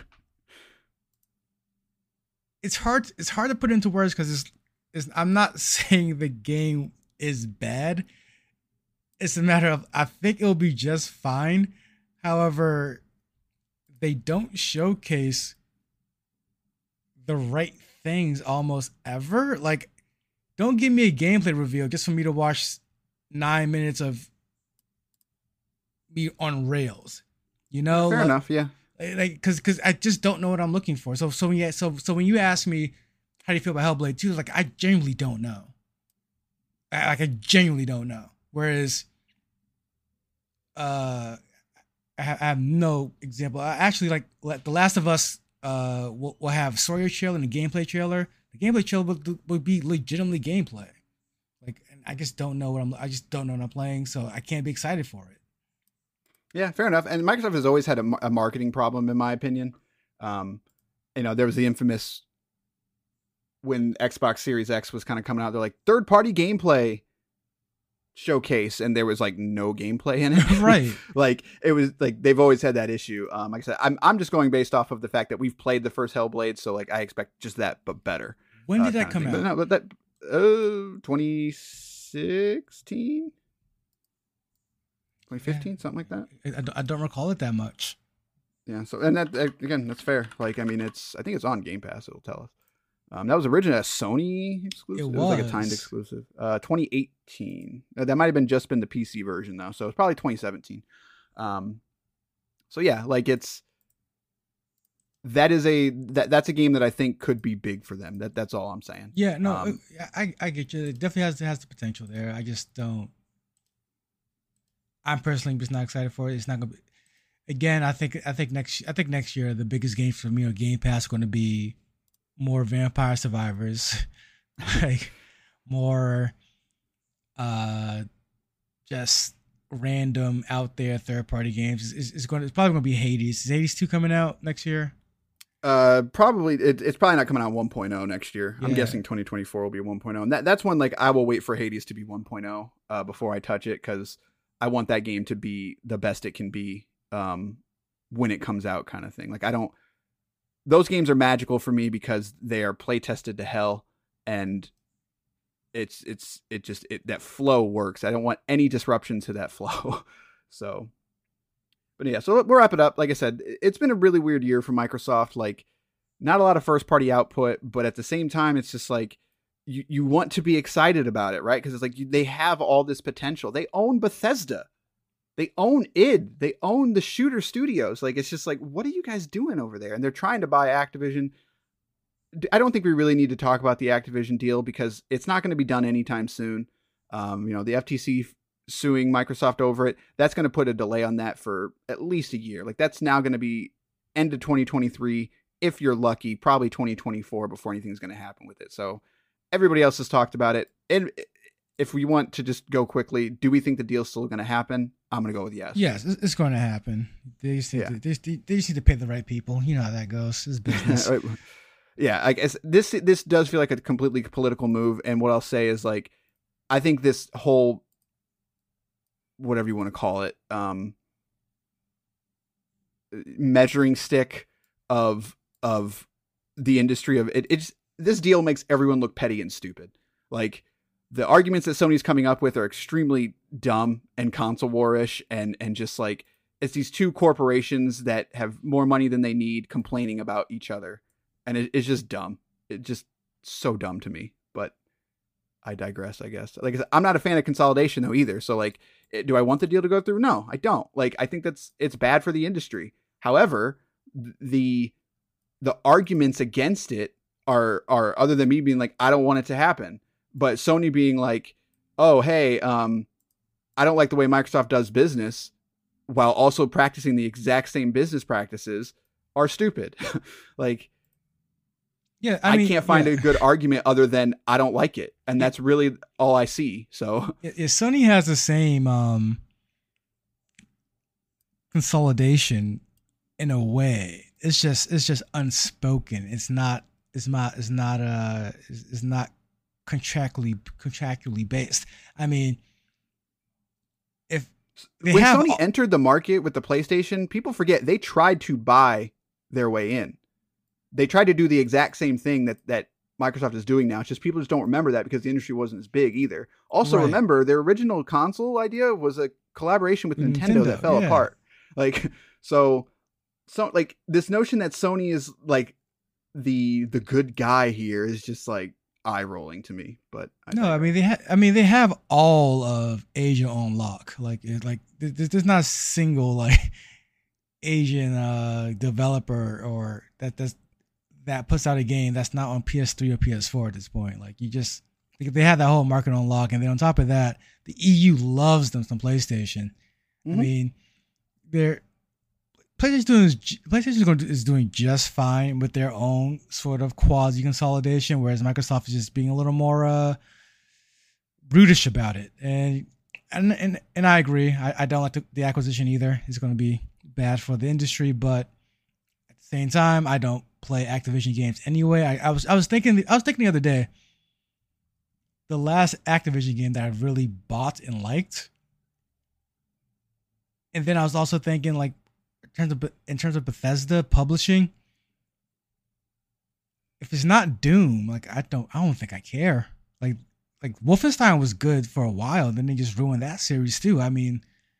it's hard. It's hard to put into words because it's, it's. I'm not saying the game is bad. It's a matter of I think it'll be just fine. However, they don't showcase the right things almost ever. Like, don't give me a gameplay reveal just for me to watch nine minutes of me on rails. You know, fair like, enough, yeah. Like, because because I just don't know what I'm looking for. So so when you so so when you ask me how do you feel about Hellblade two, like I genuinely don't know. I, like I genuinely don't know. Whereas, uh, I, ha- I have no example. I actually like The Last of Us. Uh, will will have story trailer and a gameplay trailer. The gameplay trailer would, would be legitimately gameplay. Like, and I just don't know what I'm. I just don't know what I'm playing, so I can't be excited for it. Yeah, fair enough. And Microsoft has always had a, a marketing problem, in my opinion. Um, you know, there was the infamous when Xbox Series X was kind of coming out. They're like third-party gameplay showcase, and there was like no gameplay in it. Right. Like it was like they've always had that issue. Um, like I said, I'm I'm just going based off of the fact that we've played the first Hellblade, so like I expect just that, but better. When uh, did that come out? But no, but that uh, twenty sixteen twenty fifteen, yeah. Something like that. I don't, I don't recall it that much. Yeah. So, and that, again, that's fair. Like, I mean, it's, I think it's on Game Pass. It'll tell us. Um, that was originally a Sony exclusive. It was, it was like a timed exclusive. Uh, twenty eighteen. Uh, that might have been just been the P C version though. So it's probably twenty seventeen. Um, so yeah, like it's, that is a, that that's a game that I think could be big for them. That that's all I'm saying. Yeah, no, um, I, I get you. It definitely has, has the potential there. I just don't, I'm personally just not excited for it. It's not gonna be. Again, I think I think next I think next year the biggest games for me on Game Pass are going to be more Vampire Survivors, like more, uh, just random out there third party games. It's, it's going. It's probably going to be Hades. Is Hades two coming out next year? Uh, probably. It, it's probably not coming out one point oh next year. Yeah. I'm guessing twenty twenty-four will be one point oh, and that that's when like I will wait for Hades to be one point oh uh, before I touch it because I want that game to be the best it can be um, when it comes out, kind of thing. Like I don't. Those games are magical for me because they are play tested to hell, and it's it's it just it that flow works. I don't want any disruption to that flow. So, but yeah, so we'll wrap it up. Like I said, it's been a really weird year for Microsoft. Like, not a lot of first party output, but at the same time, it's just like you you want to be excited about it, right? Because it's like you, they have all this potential. They own Bethesda. They own id. They own the shooter studios. Like, it's just like, what are you guys doing over there? And they're trying to buy Activision. I don't think we really need to talk about the Activision deal because it's not going to be done anytime soon. Um, you know, the F T C suing Microsoft over it, that's going to put a delay on that for at least a year. Like, that's now going to be end of twenty twenty-three. If you're lucky, probably twenty twenty-four before anything's going to happen with it. So everybody else has talked about it. And if we want to just go quickly, do we think the deal's still going to happen? I'm going to go with yes. Yes, it's going to happen. They just, need yeah. to, they, just, they just need to pay the right people. You know how that goes. It's business. Yeah, I guess this this does feel like a completely political move. And what I'll say is, like, I think this whole, whatever you want to call it, um, measuring stick of of the industry of it, it's this deal makes everyone look petty and stupid. Like, the arguments that Sony's coming up with are extremely dumb and console war-ish, and and just like it's these two corporations that have more money than they need complaining about each other, and it, it's just dumb. It's just so dumb to me. But I digress, I guess. Like I said, I'm not a fan of consolidation though either. So like, do I want the deal to go through? No, I don't. Like, I think that's it's bad for the industry. However, the the arguments against it are are other than me being like, I don't want it to happen. But Sony being like, oh, hey, um, I don't like the way Microsoft does business while also practicing the exact same business practices are stupid. Like, yeah, I, I mean, can't find yeah. a good argument other than I don't like it. And that's really all I see. So yeah, Sony has the same um, consolidation in a way. It's just it's just unspoken. It's not it's not it's not uh it's, it's not contractually contractually based. I mean, if when Sony all- entered the market with the PlayStation, people forget they tried to buy their way in. They tried to do the exact same thing that that Microsoft is doing now. It's just people just don't remember that because the industry wasn't as big either. Also, right. Remember their original console idea was a collaboration with Nintendo, Nintendo that fell yeah. apart. Like, so, so like this notion that Sony is like the the good guy here is just like eye rolling to me. But I no, I mean they ha- I mean they have all of Asia on lock. Like it's like there's, there's not a single like Asian uh, developer or that that's that puts out a game that's not on P S three or P S four at this point. Like you just they have that whole market on lock, and then on top of that, the E U loves them some PlayStation. Mm-hmm. I mean, they're PlayStation doing PlayStation is doing just fine with their own sort of quasi consolidation, whereas Microsoft is just being a little more uh, brutish about it. And and and, and I agree. I, I don't like the, the acquisition either. It's going to be bad for the industry, but at the same time, I don't play Activision games anyway. I, I was I was thinking I was thinking the other day. The last Activision game that I really bought and liked, and then I was also thinking like in terms of in terms of Bethesda publishing, if it's not Doom, like I don't I don't think I care. Like like Wolfenstein was good for a while, then they just ruined that series too. I mean,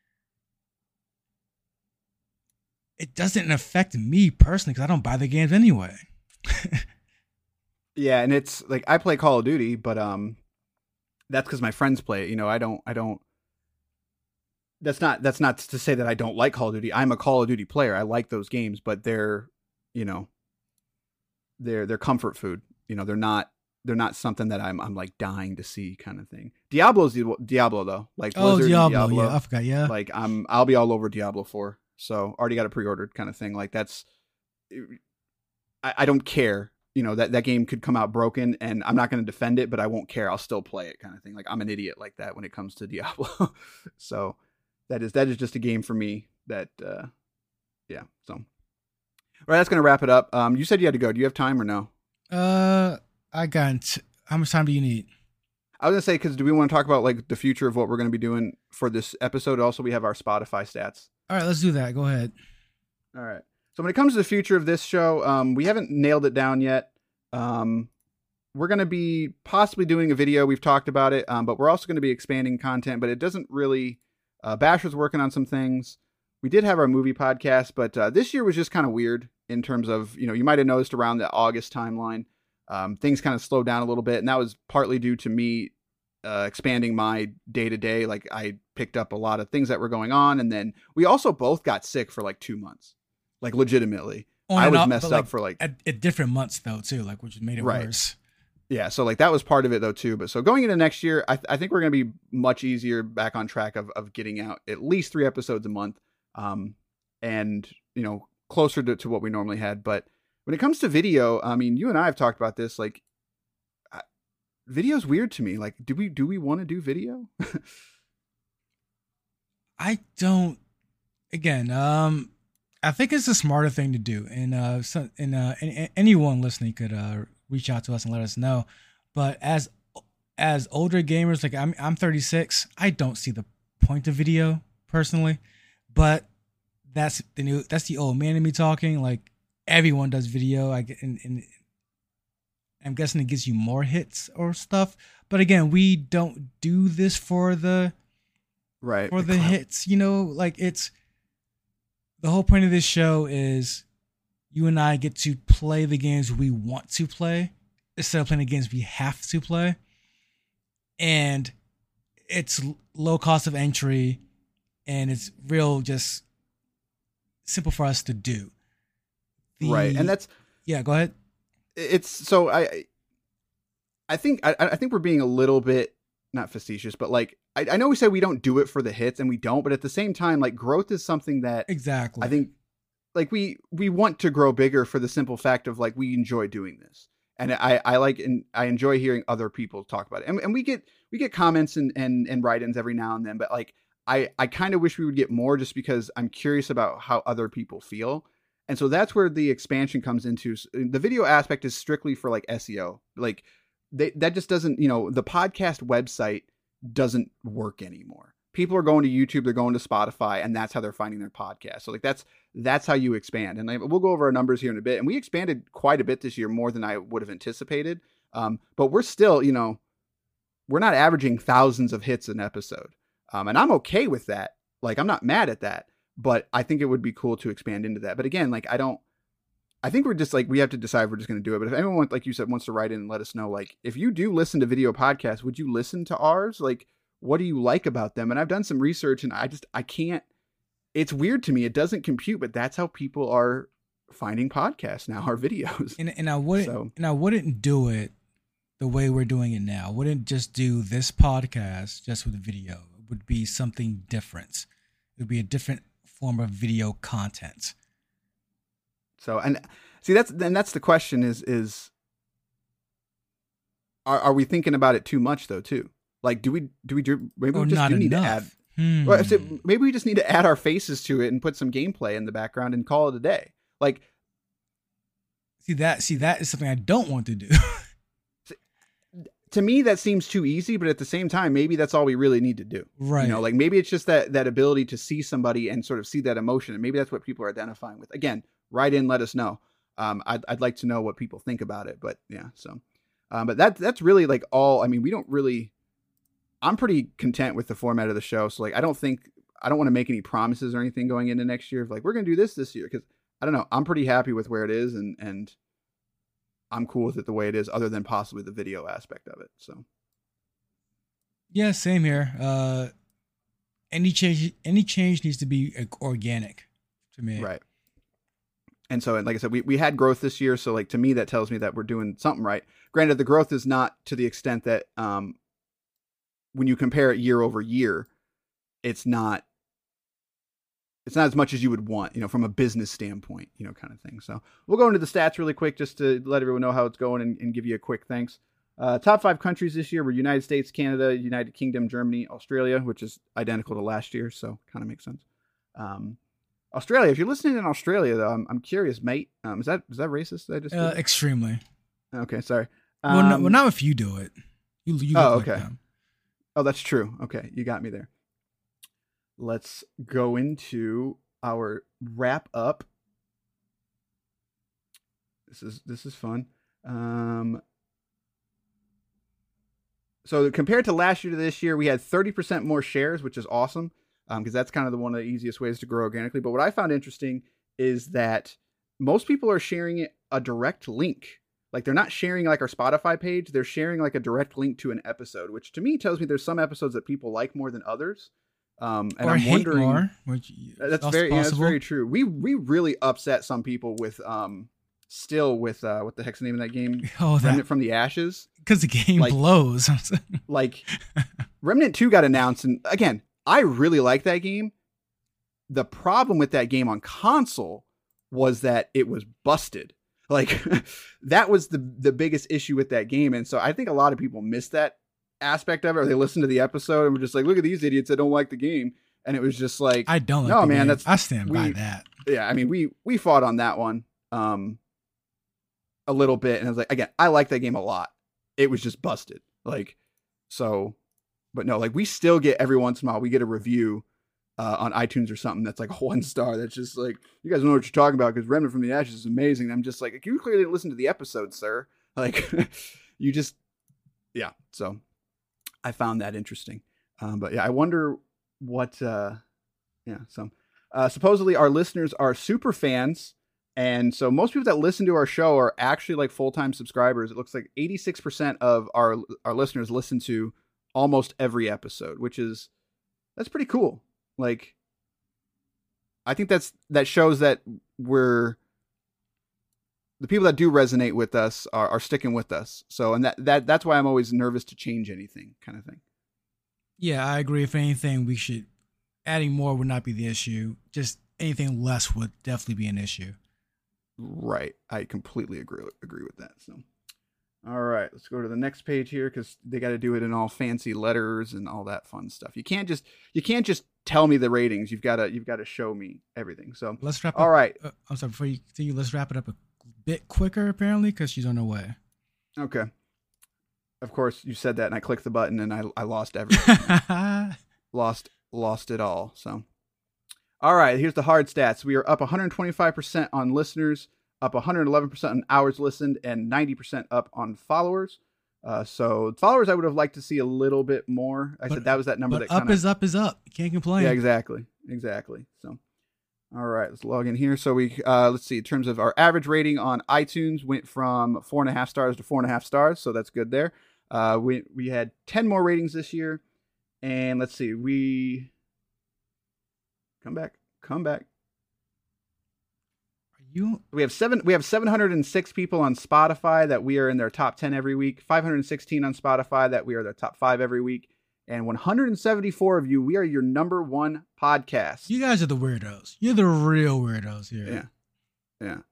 it doesn't affect me personally because I don't buy the games anyway. Yeah, and it's like I play Call of Duty, but um. That's because my friends play it. You know, I don't, I don't, that's not, that's not to say that I don't like Call of Duty. I'm a Call of Duty player. I like those games, but they're, you know, they're, they're comfort food. You know, they're not, they're not something that I'm, I'm like dying to see kind of thing. Diablo's Diablo though. Like, oh, Blizzard Diablo, Diablo. Yeah, I forgot. Yeah. Like I'm, I'll be all over Diablo four. So already got it pre-ordered kind of thing. Like that's, I, I don't care. You know, that, that game could come out broken and I'm not going to defend it, but I won't care. I'll still play it kind of thing. Like I'm an idiot like that when it comes to Diablo. So that is, that is just a game for me that, uh, yeah. So, all right, that's going to wrap it up. Um, you said you had to go. Do you have time or no? Uh, I got, how much time do you need? I was going to say, cause do we want to talk about like the future of what we're going to be doing for this episode? Also, we have our Spotify stats. All right, let's do that. Go ahead. All right. So when it comes to the future of this show, um, we haven't nailed it down yet. Um, we're going to be possibly doing a video. We've talked about it, um, but we're also going to be expanding content, but it doesn't really, uh, Basher's working on some things. We did have our movie podcast, but, uh, this year was just kind of weird in terms of, you know, you might've noticed around the August timeline, um, things kind of slowed down a little bit. And that was partly due to me, uh, expanding my day to day. Like I picked up a lot of things that were going on. And then we also both got sick for like two months. Like legitimately, On I was up, messed like up for like at, at different months though too, like which made it right. worse. Yeah, so like that was part of it though too. But so going into next year, I, th- I think we're gonna be much easier back on track of of getting out at least three episodes a month, um, and you know closer to, to what we normally had. But when it comes to video, I mean, you and I have talked about this. Like, I, video's weird to me. Like, do we do we want to do video? I don't. Again, um. I think it's a smarter thing to do, and uh, so, and, uh, and anyone listening could uh, reach out to us and let us know. But as as older gamers, like I'm, I'm thirty-six. I don't see the point of video personally, but that's the new, that's the old man in me talking. Like everyone does video. I get, and, and I'm guessing it gives you more hits or stuff. But again, we don't do this for the right for the, the hits. You know, like it's. The whole point of this show is you and I get to play the games we want to play instead of playing the games we have to play. And it's low cost of entry and it's real just simple for us to do. The, right. And that's, yeah, go ahead. It's so I, I think, I, I think we're being a little bit, not facetious, but like, I, I know we said we don't do it for the hits and we don't, but at the same time, like growth is something that exactly, I think like we, we want to grow bigger for the simple fact of like, we enjoy doing this. And I, I like, and I enjoy hearing other people talk about it. And, and we get, we get comments and, and, and write-ins every now and then, but like, I, I kind of wish we would get more just because I'm curious about how other people feel. And so that's where the expansion comes into. The video aspect is strictly for like S E O. Like they, that just doesn't, you know, the podcast website doesn't work anymore. People are going to YouTube, they're going to Spotify, and that's how they're finding their podcast. So like that's that's how you expand. And like, we'll go over our numbers here in a bit. And we expanded quite a bit this year, more than I would have anticipated. Um, but we're still, you know, we're not averaging thousands of hits an episode. Um, and I'm okay with that. Like I'm not mad at that. But I think it would be cool to expand into that. But again, like I don't, I think we're just like, we have to decide if we're just going to do it. But if anyone, like you said, wants to write in and let us know, like, if you do listen to video podcasts, would you listen to ours? Like, what do you like about them? And I've done some research and I just, I can't, it's weird to me. It doesn't compute, but that's how people are finding podcasts now, our videos. And, and I wouldn't, So- and I wouldn't do it the way we're doing it now. I wouldn't just do this podcast just with video. It would be something different. It would be a different form of video content. So, and see, that's, and that's the question is, is, are, are we thinking about it too much though, too? Like, do we, do we do, maybe Or we just not do need to enough. add, Hmm. well, so maybe we just need to add our faces to it and put some gameplay in the background and call it a day. Like, See that, see that is something I don't want to do. to me, that seems too easy, but at the same time, maybe that's all we really need to do. Right. You know, like maybe it's just that, that ability to see somebody and sort of see that emotion. And maybe that's what people are identifying with. Again, write in, let us know. Um, I'd, I'd like to know what people think about it, but yeah. So, um, but that, that's really like all, I mean, we don't really, I'm pretty content with the format of the show. So like, I don't think, I don't want to make any promises or anything going into next year of like, we're going to do this this year. Cause I don't know. I'm pretty happy with where it is. And, and I'm cool with it the way it is, other than possibly the video aspect of it. So. Yeah, same here. Uh, any change, any change needs to be uh, organic to me. Right. And so, like I said, we, we had growth this year. So like, to me, that tells me that we're doing something right. Granted, the growth is not to the extent that, um, when you compare it year over year, it's not, it's not as much as you would want, you know, from a business standpoint, you know, kind of thing. So we'll go into the stats really quick just to let everyone know how it's going and, and give you a quick thanks. Uh, top five countries this year were United States, Canada, United Kingdom, Germany, Australia, which is identical to last year. So kind of makes sense. Um, Australia, if you're listening in Australia, though, I'm, I'm curious, mate. Um, is that, is that racist? That I just Uh, did? extremely. Okay. Sorry. Um, well, no, well, not if you do it. You, you oh, look like okay. them. Oh, that's true. Okay, you got me there. Let's go into our wrap up. This is this is fun. Um, so compared to last year to this year, we had thirty percent more shares, which is awesome, because um, that's kind of the one of the easiest ways to grow organically. But what I found interesting is that most people are sharing it a direct link. Like they're not sharing like our Spotify page. They're sharing like a direct link to an episode, which to me tells me there's some episodes that people like more than others. Um, and or I'm hate wondering, more, which that's also very, yeah, that's possible. very true. We, we really upset some people with, um, still with, uh, what the heck's the name of that game? Oh, that Remnant from the Ashes. because the game like- blows. Like Remnant two got announced. And again, I really like that game. The problem with that game on console was that it was busted. Like that was the the biggest issue with that game. And so I think a lot of people missed that aspect of it, or they listened to the episode and were just like, look at these idiots that don't like the game. And it was just like, I don't. Like no, the man, game. that's, I stand by we- that. yeah, I mean, we, we fought on that one, um, a little bit. And I was like, again, I like that game a lot. It was just busted. Like, so, but no, like we still get every once in a while, we get a review Uh, on iTunes or something that's like a one star that's just like, you guys know what you're talking about because Remnant from the Ashes is amazing. I'm just like, you clearly didn't listen to the episode, sir. Like you just, yeah. So I found that interesting. Um, but yeah, I wonder what, uh, yeah. So uh, supposedly our listeners are super fans. And so most people that listen to our show are actually like full-time subscribers. It looks like eighty-six percent of our, our listeners listen to almost every episode, which is, that's pretty cool. Like, I think that's, that shows that we're, the people that do resonate with us are, are sticking with us. So, and that, that, that's why I'm always nervous to change anything kind of thing. Yeah, I agree. If anything, we should, adding more would not be the issue. Just anything less would definitely be an issue. Right. I completely agree, agree with that. So, all right, let's go to the next page here because they got to do it in all fancy letters and all that fun stuff. You can't just, you can't just tell me the ratings. You've got to, you've got to show me everything. So Let's wrap. all up, right. Uh, I'm sorry. Before you continue, let's wrap it up a bit quicker. Apparently, because she's on her way. Okay. Of course, you said that, and I clicked the button, and I I lost everything. lost lost it all. So, all right, here's the hard stats. We are up one hundred twenty-five percent on listeners, up one hundred eleven percent on hours listened, and ninety percent up on followers. Uh, so followers, I would have liked to see a little bit more. I But- said that was that number but that up kinda, is up is up. You can't complain. yeah, exactly, exactly. So, All right, let's log in here. So we, uh, let's see, in terms of our average rating on iTunes went from four and a half stars to four and a half stars. So that's good there. Uh, we, we had ten more ratings this year. And let's see, we come back, come back. Are you? We have seven, we have seven hundred six people on Spotify that we are in their top ten every week. five hundred sixteen on Spotify that we are their top five every week. And one hundred seventy-four of you, we are your number one podcast. You guys are the weirdos. You're the real weirdos here. Yeah. Yeah.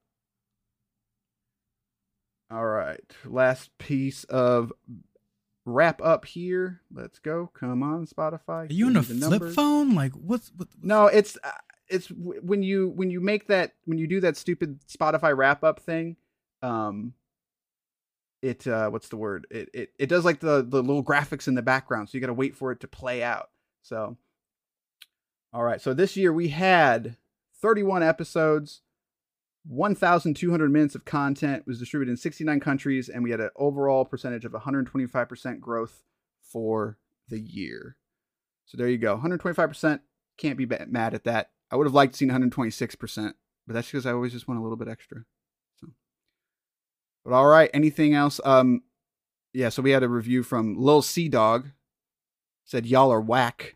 All right. Last piece of wrap up here. Let's go. Come on, Spotify. Are you on a flip numbers. phone? Like what's what? No, it's uh, it's when you when you make that when you do that stupid Spotify wrap up thing. Um, it uh, what's the word? It it it does like the the little graphics in the background, so you got to wait for it to play out. So, all right. So this year we had thirty-one episodes. one thousand two hundred minutes of content, was distributed in sixty-nine countries, and we had an overall percentage of one hundred twenty-five percent growth for the year. So there you go. one hundred twenty-five percent. Can't be mad at that. I would have liked to see one hundred twenty-six percent, but that's because I always just want a little bit extra. So, but all right. Anything else? Um, yeah, so we had a review from Lil Sea Dog. Said, y'all are whack.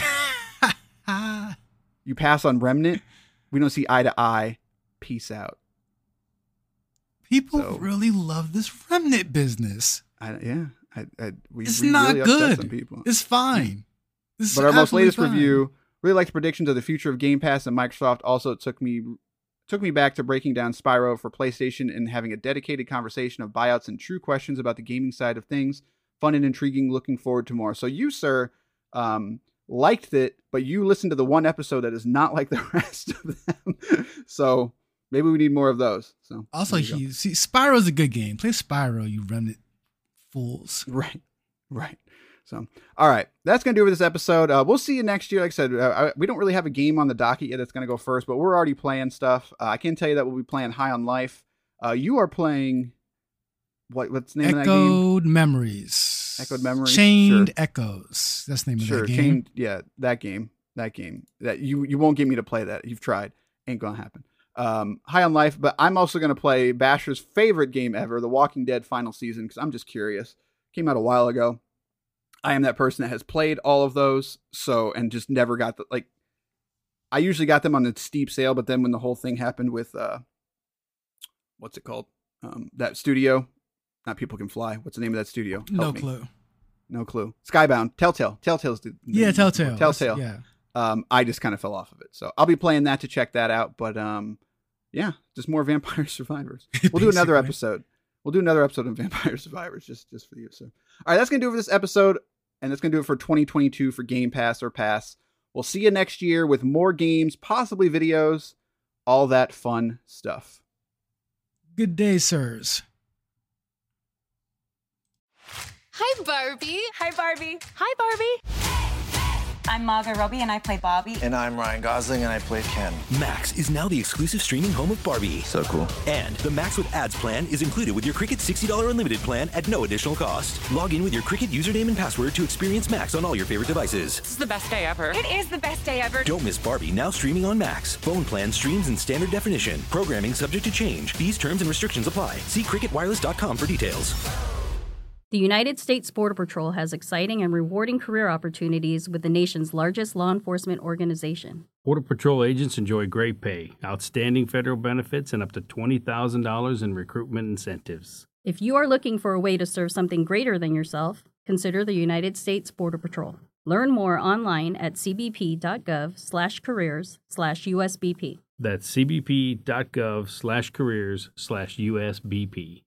You pass on Remnant. We don't see eye to eye. Peace out. People so, really love this Remnant business. I, yeah, I, I, we, it's we not really good. Some people. It's fine. This but our most latest fine. review really liked the predictions of the future of Game Pass and Microsoft. Also, it took me took me back to breaking down Spyro for PlayStation and having a dedicated conversation of buyouts and true questions about the gaming side of things. Fun and intriguing. Looking forward to more. So you, sir, um, liked it, but you listened to the one episode that is not like the rest of them. So. Maybe we need more of those. So also, he see Spyro's a good game. Play Spyro, you Remnant fools. Right, right. So, all right, that's gonna do it for this episode. Uh, we'll see you next year. Like I said, uh, I, we don't really have a game on the docket yet that's gonna go first, but we're already playing stuff. Uh, I can tell you that we'll be playing High on Life. Uh, you are playing what? What's the name Echoed of that game? Memories. Echoed Memories. Chained sure. Echoes. That's the name of sure. that game. Chained, yeah, that game. That game. That you you won't get me to play that. You've tried. Ain't gonna happen. Um, High on Life, but I'm also going to play Basher's favorite game ever, The Walking Dead final season, because I'm just curious. Came out a while ago. I am that person that has played all of those, so, and just never got the, like, I usually got them on a steep sale, but then when the whole thing happened with, uh, what's it called? Um, that studio, not People Can Fly. What's the name of that studio? Help no me. clue. No clue. Skybound. Telltale. Telltale's the, the Yeah, Telltale. Telltale. Yeah. Um, I just kind of fell off of it. So I'll be playing that to check that out, but, um, yeah, just more Vampire Survivors. We'll do another episode. We'll do another episode of Vampire Survivors just, just for you. So, all right, that's going to do it for this episode. And that's going to do it for twenty twenty-two for Game Pass or Pass. We'll see you next year with more games, possibly videos, all that fun stuff. Good day, sirs. Hi, Barbie. Hi, Barbie. Hi, Barbie. I'm Margot Robbie, and I play Barbie. And I'm Ryan Gosling, and I play Ken. Max is now the exclusive streaming home of Barbie. So cool. And the Max with Ads plan is included with your Cricket sixty dollars unlimited plan at no additional cost. Log in with your Cricket username and password to experience Max on all your favorite devices. This is the best day ever. It is the best day ever. Don't miss Barbie, now streaming on Max. Phone plan streams in standard definition. Programming subject to change. Fees, terms, and restrictions apply. See cricket wireless dot com for details. The United States Border Patrol has exciting and rewarding career opportunities with the nation's largest law enforcement organization. Border Patrol agents enjoy great pay, outstanding federal benefits, and up to twenty thousand dollars in recruitment incentives. If you are looking for a way to serve something greater than yourself, consider the United States Border Patrol. Learn more online at cbp.gov slash careers slash USBP. That's cbp.gov slash careers slash USBP.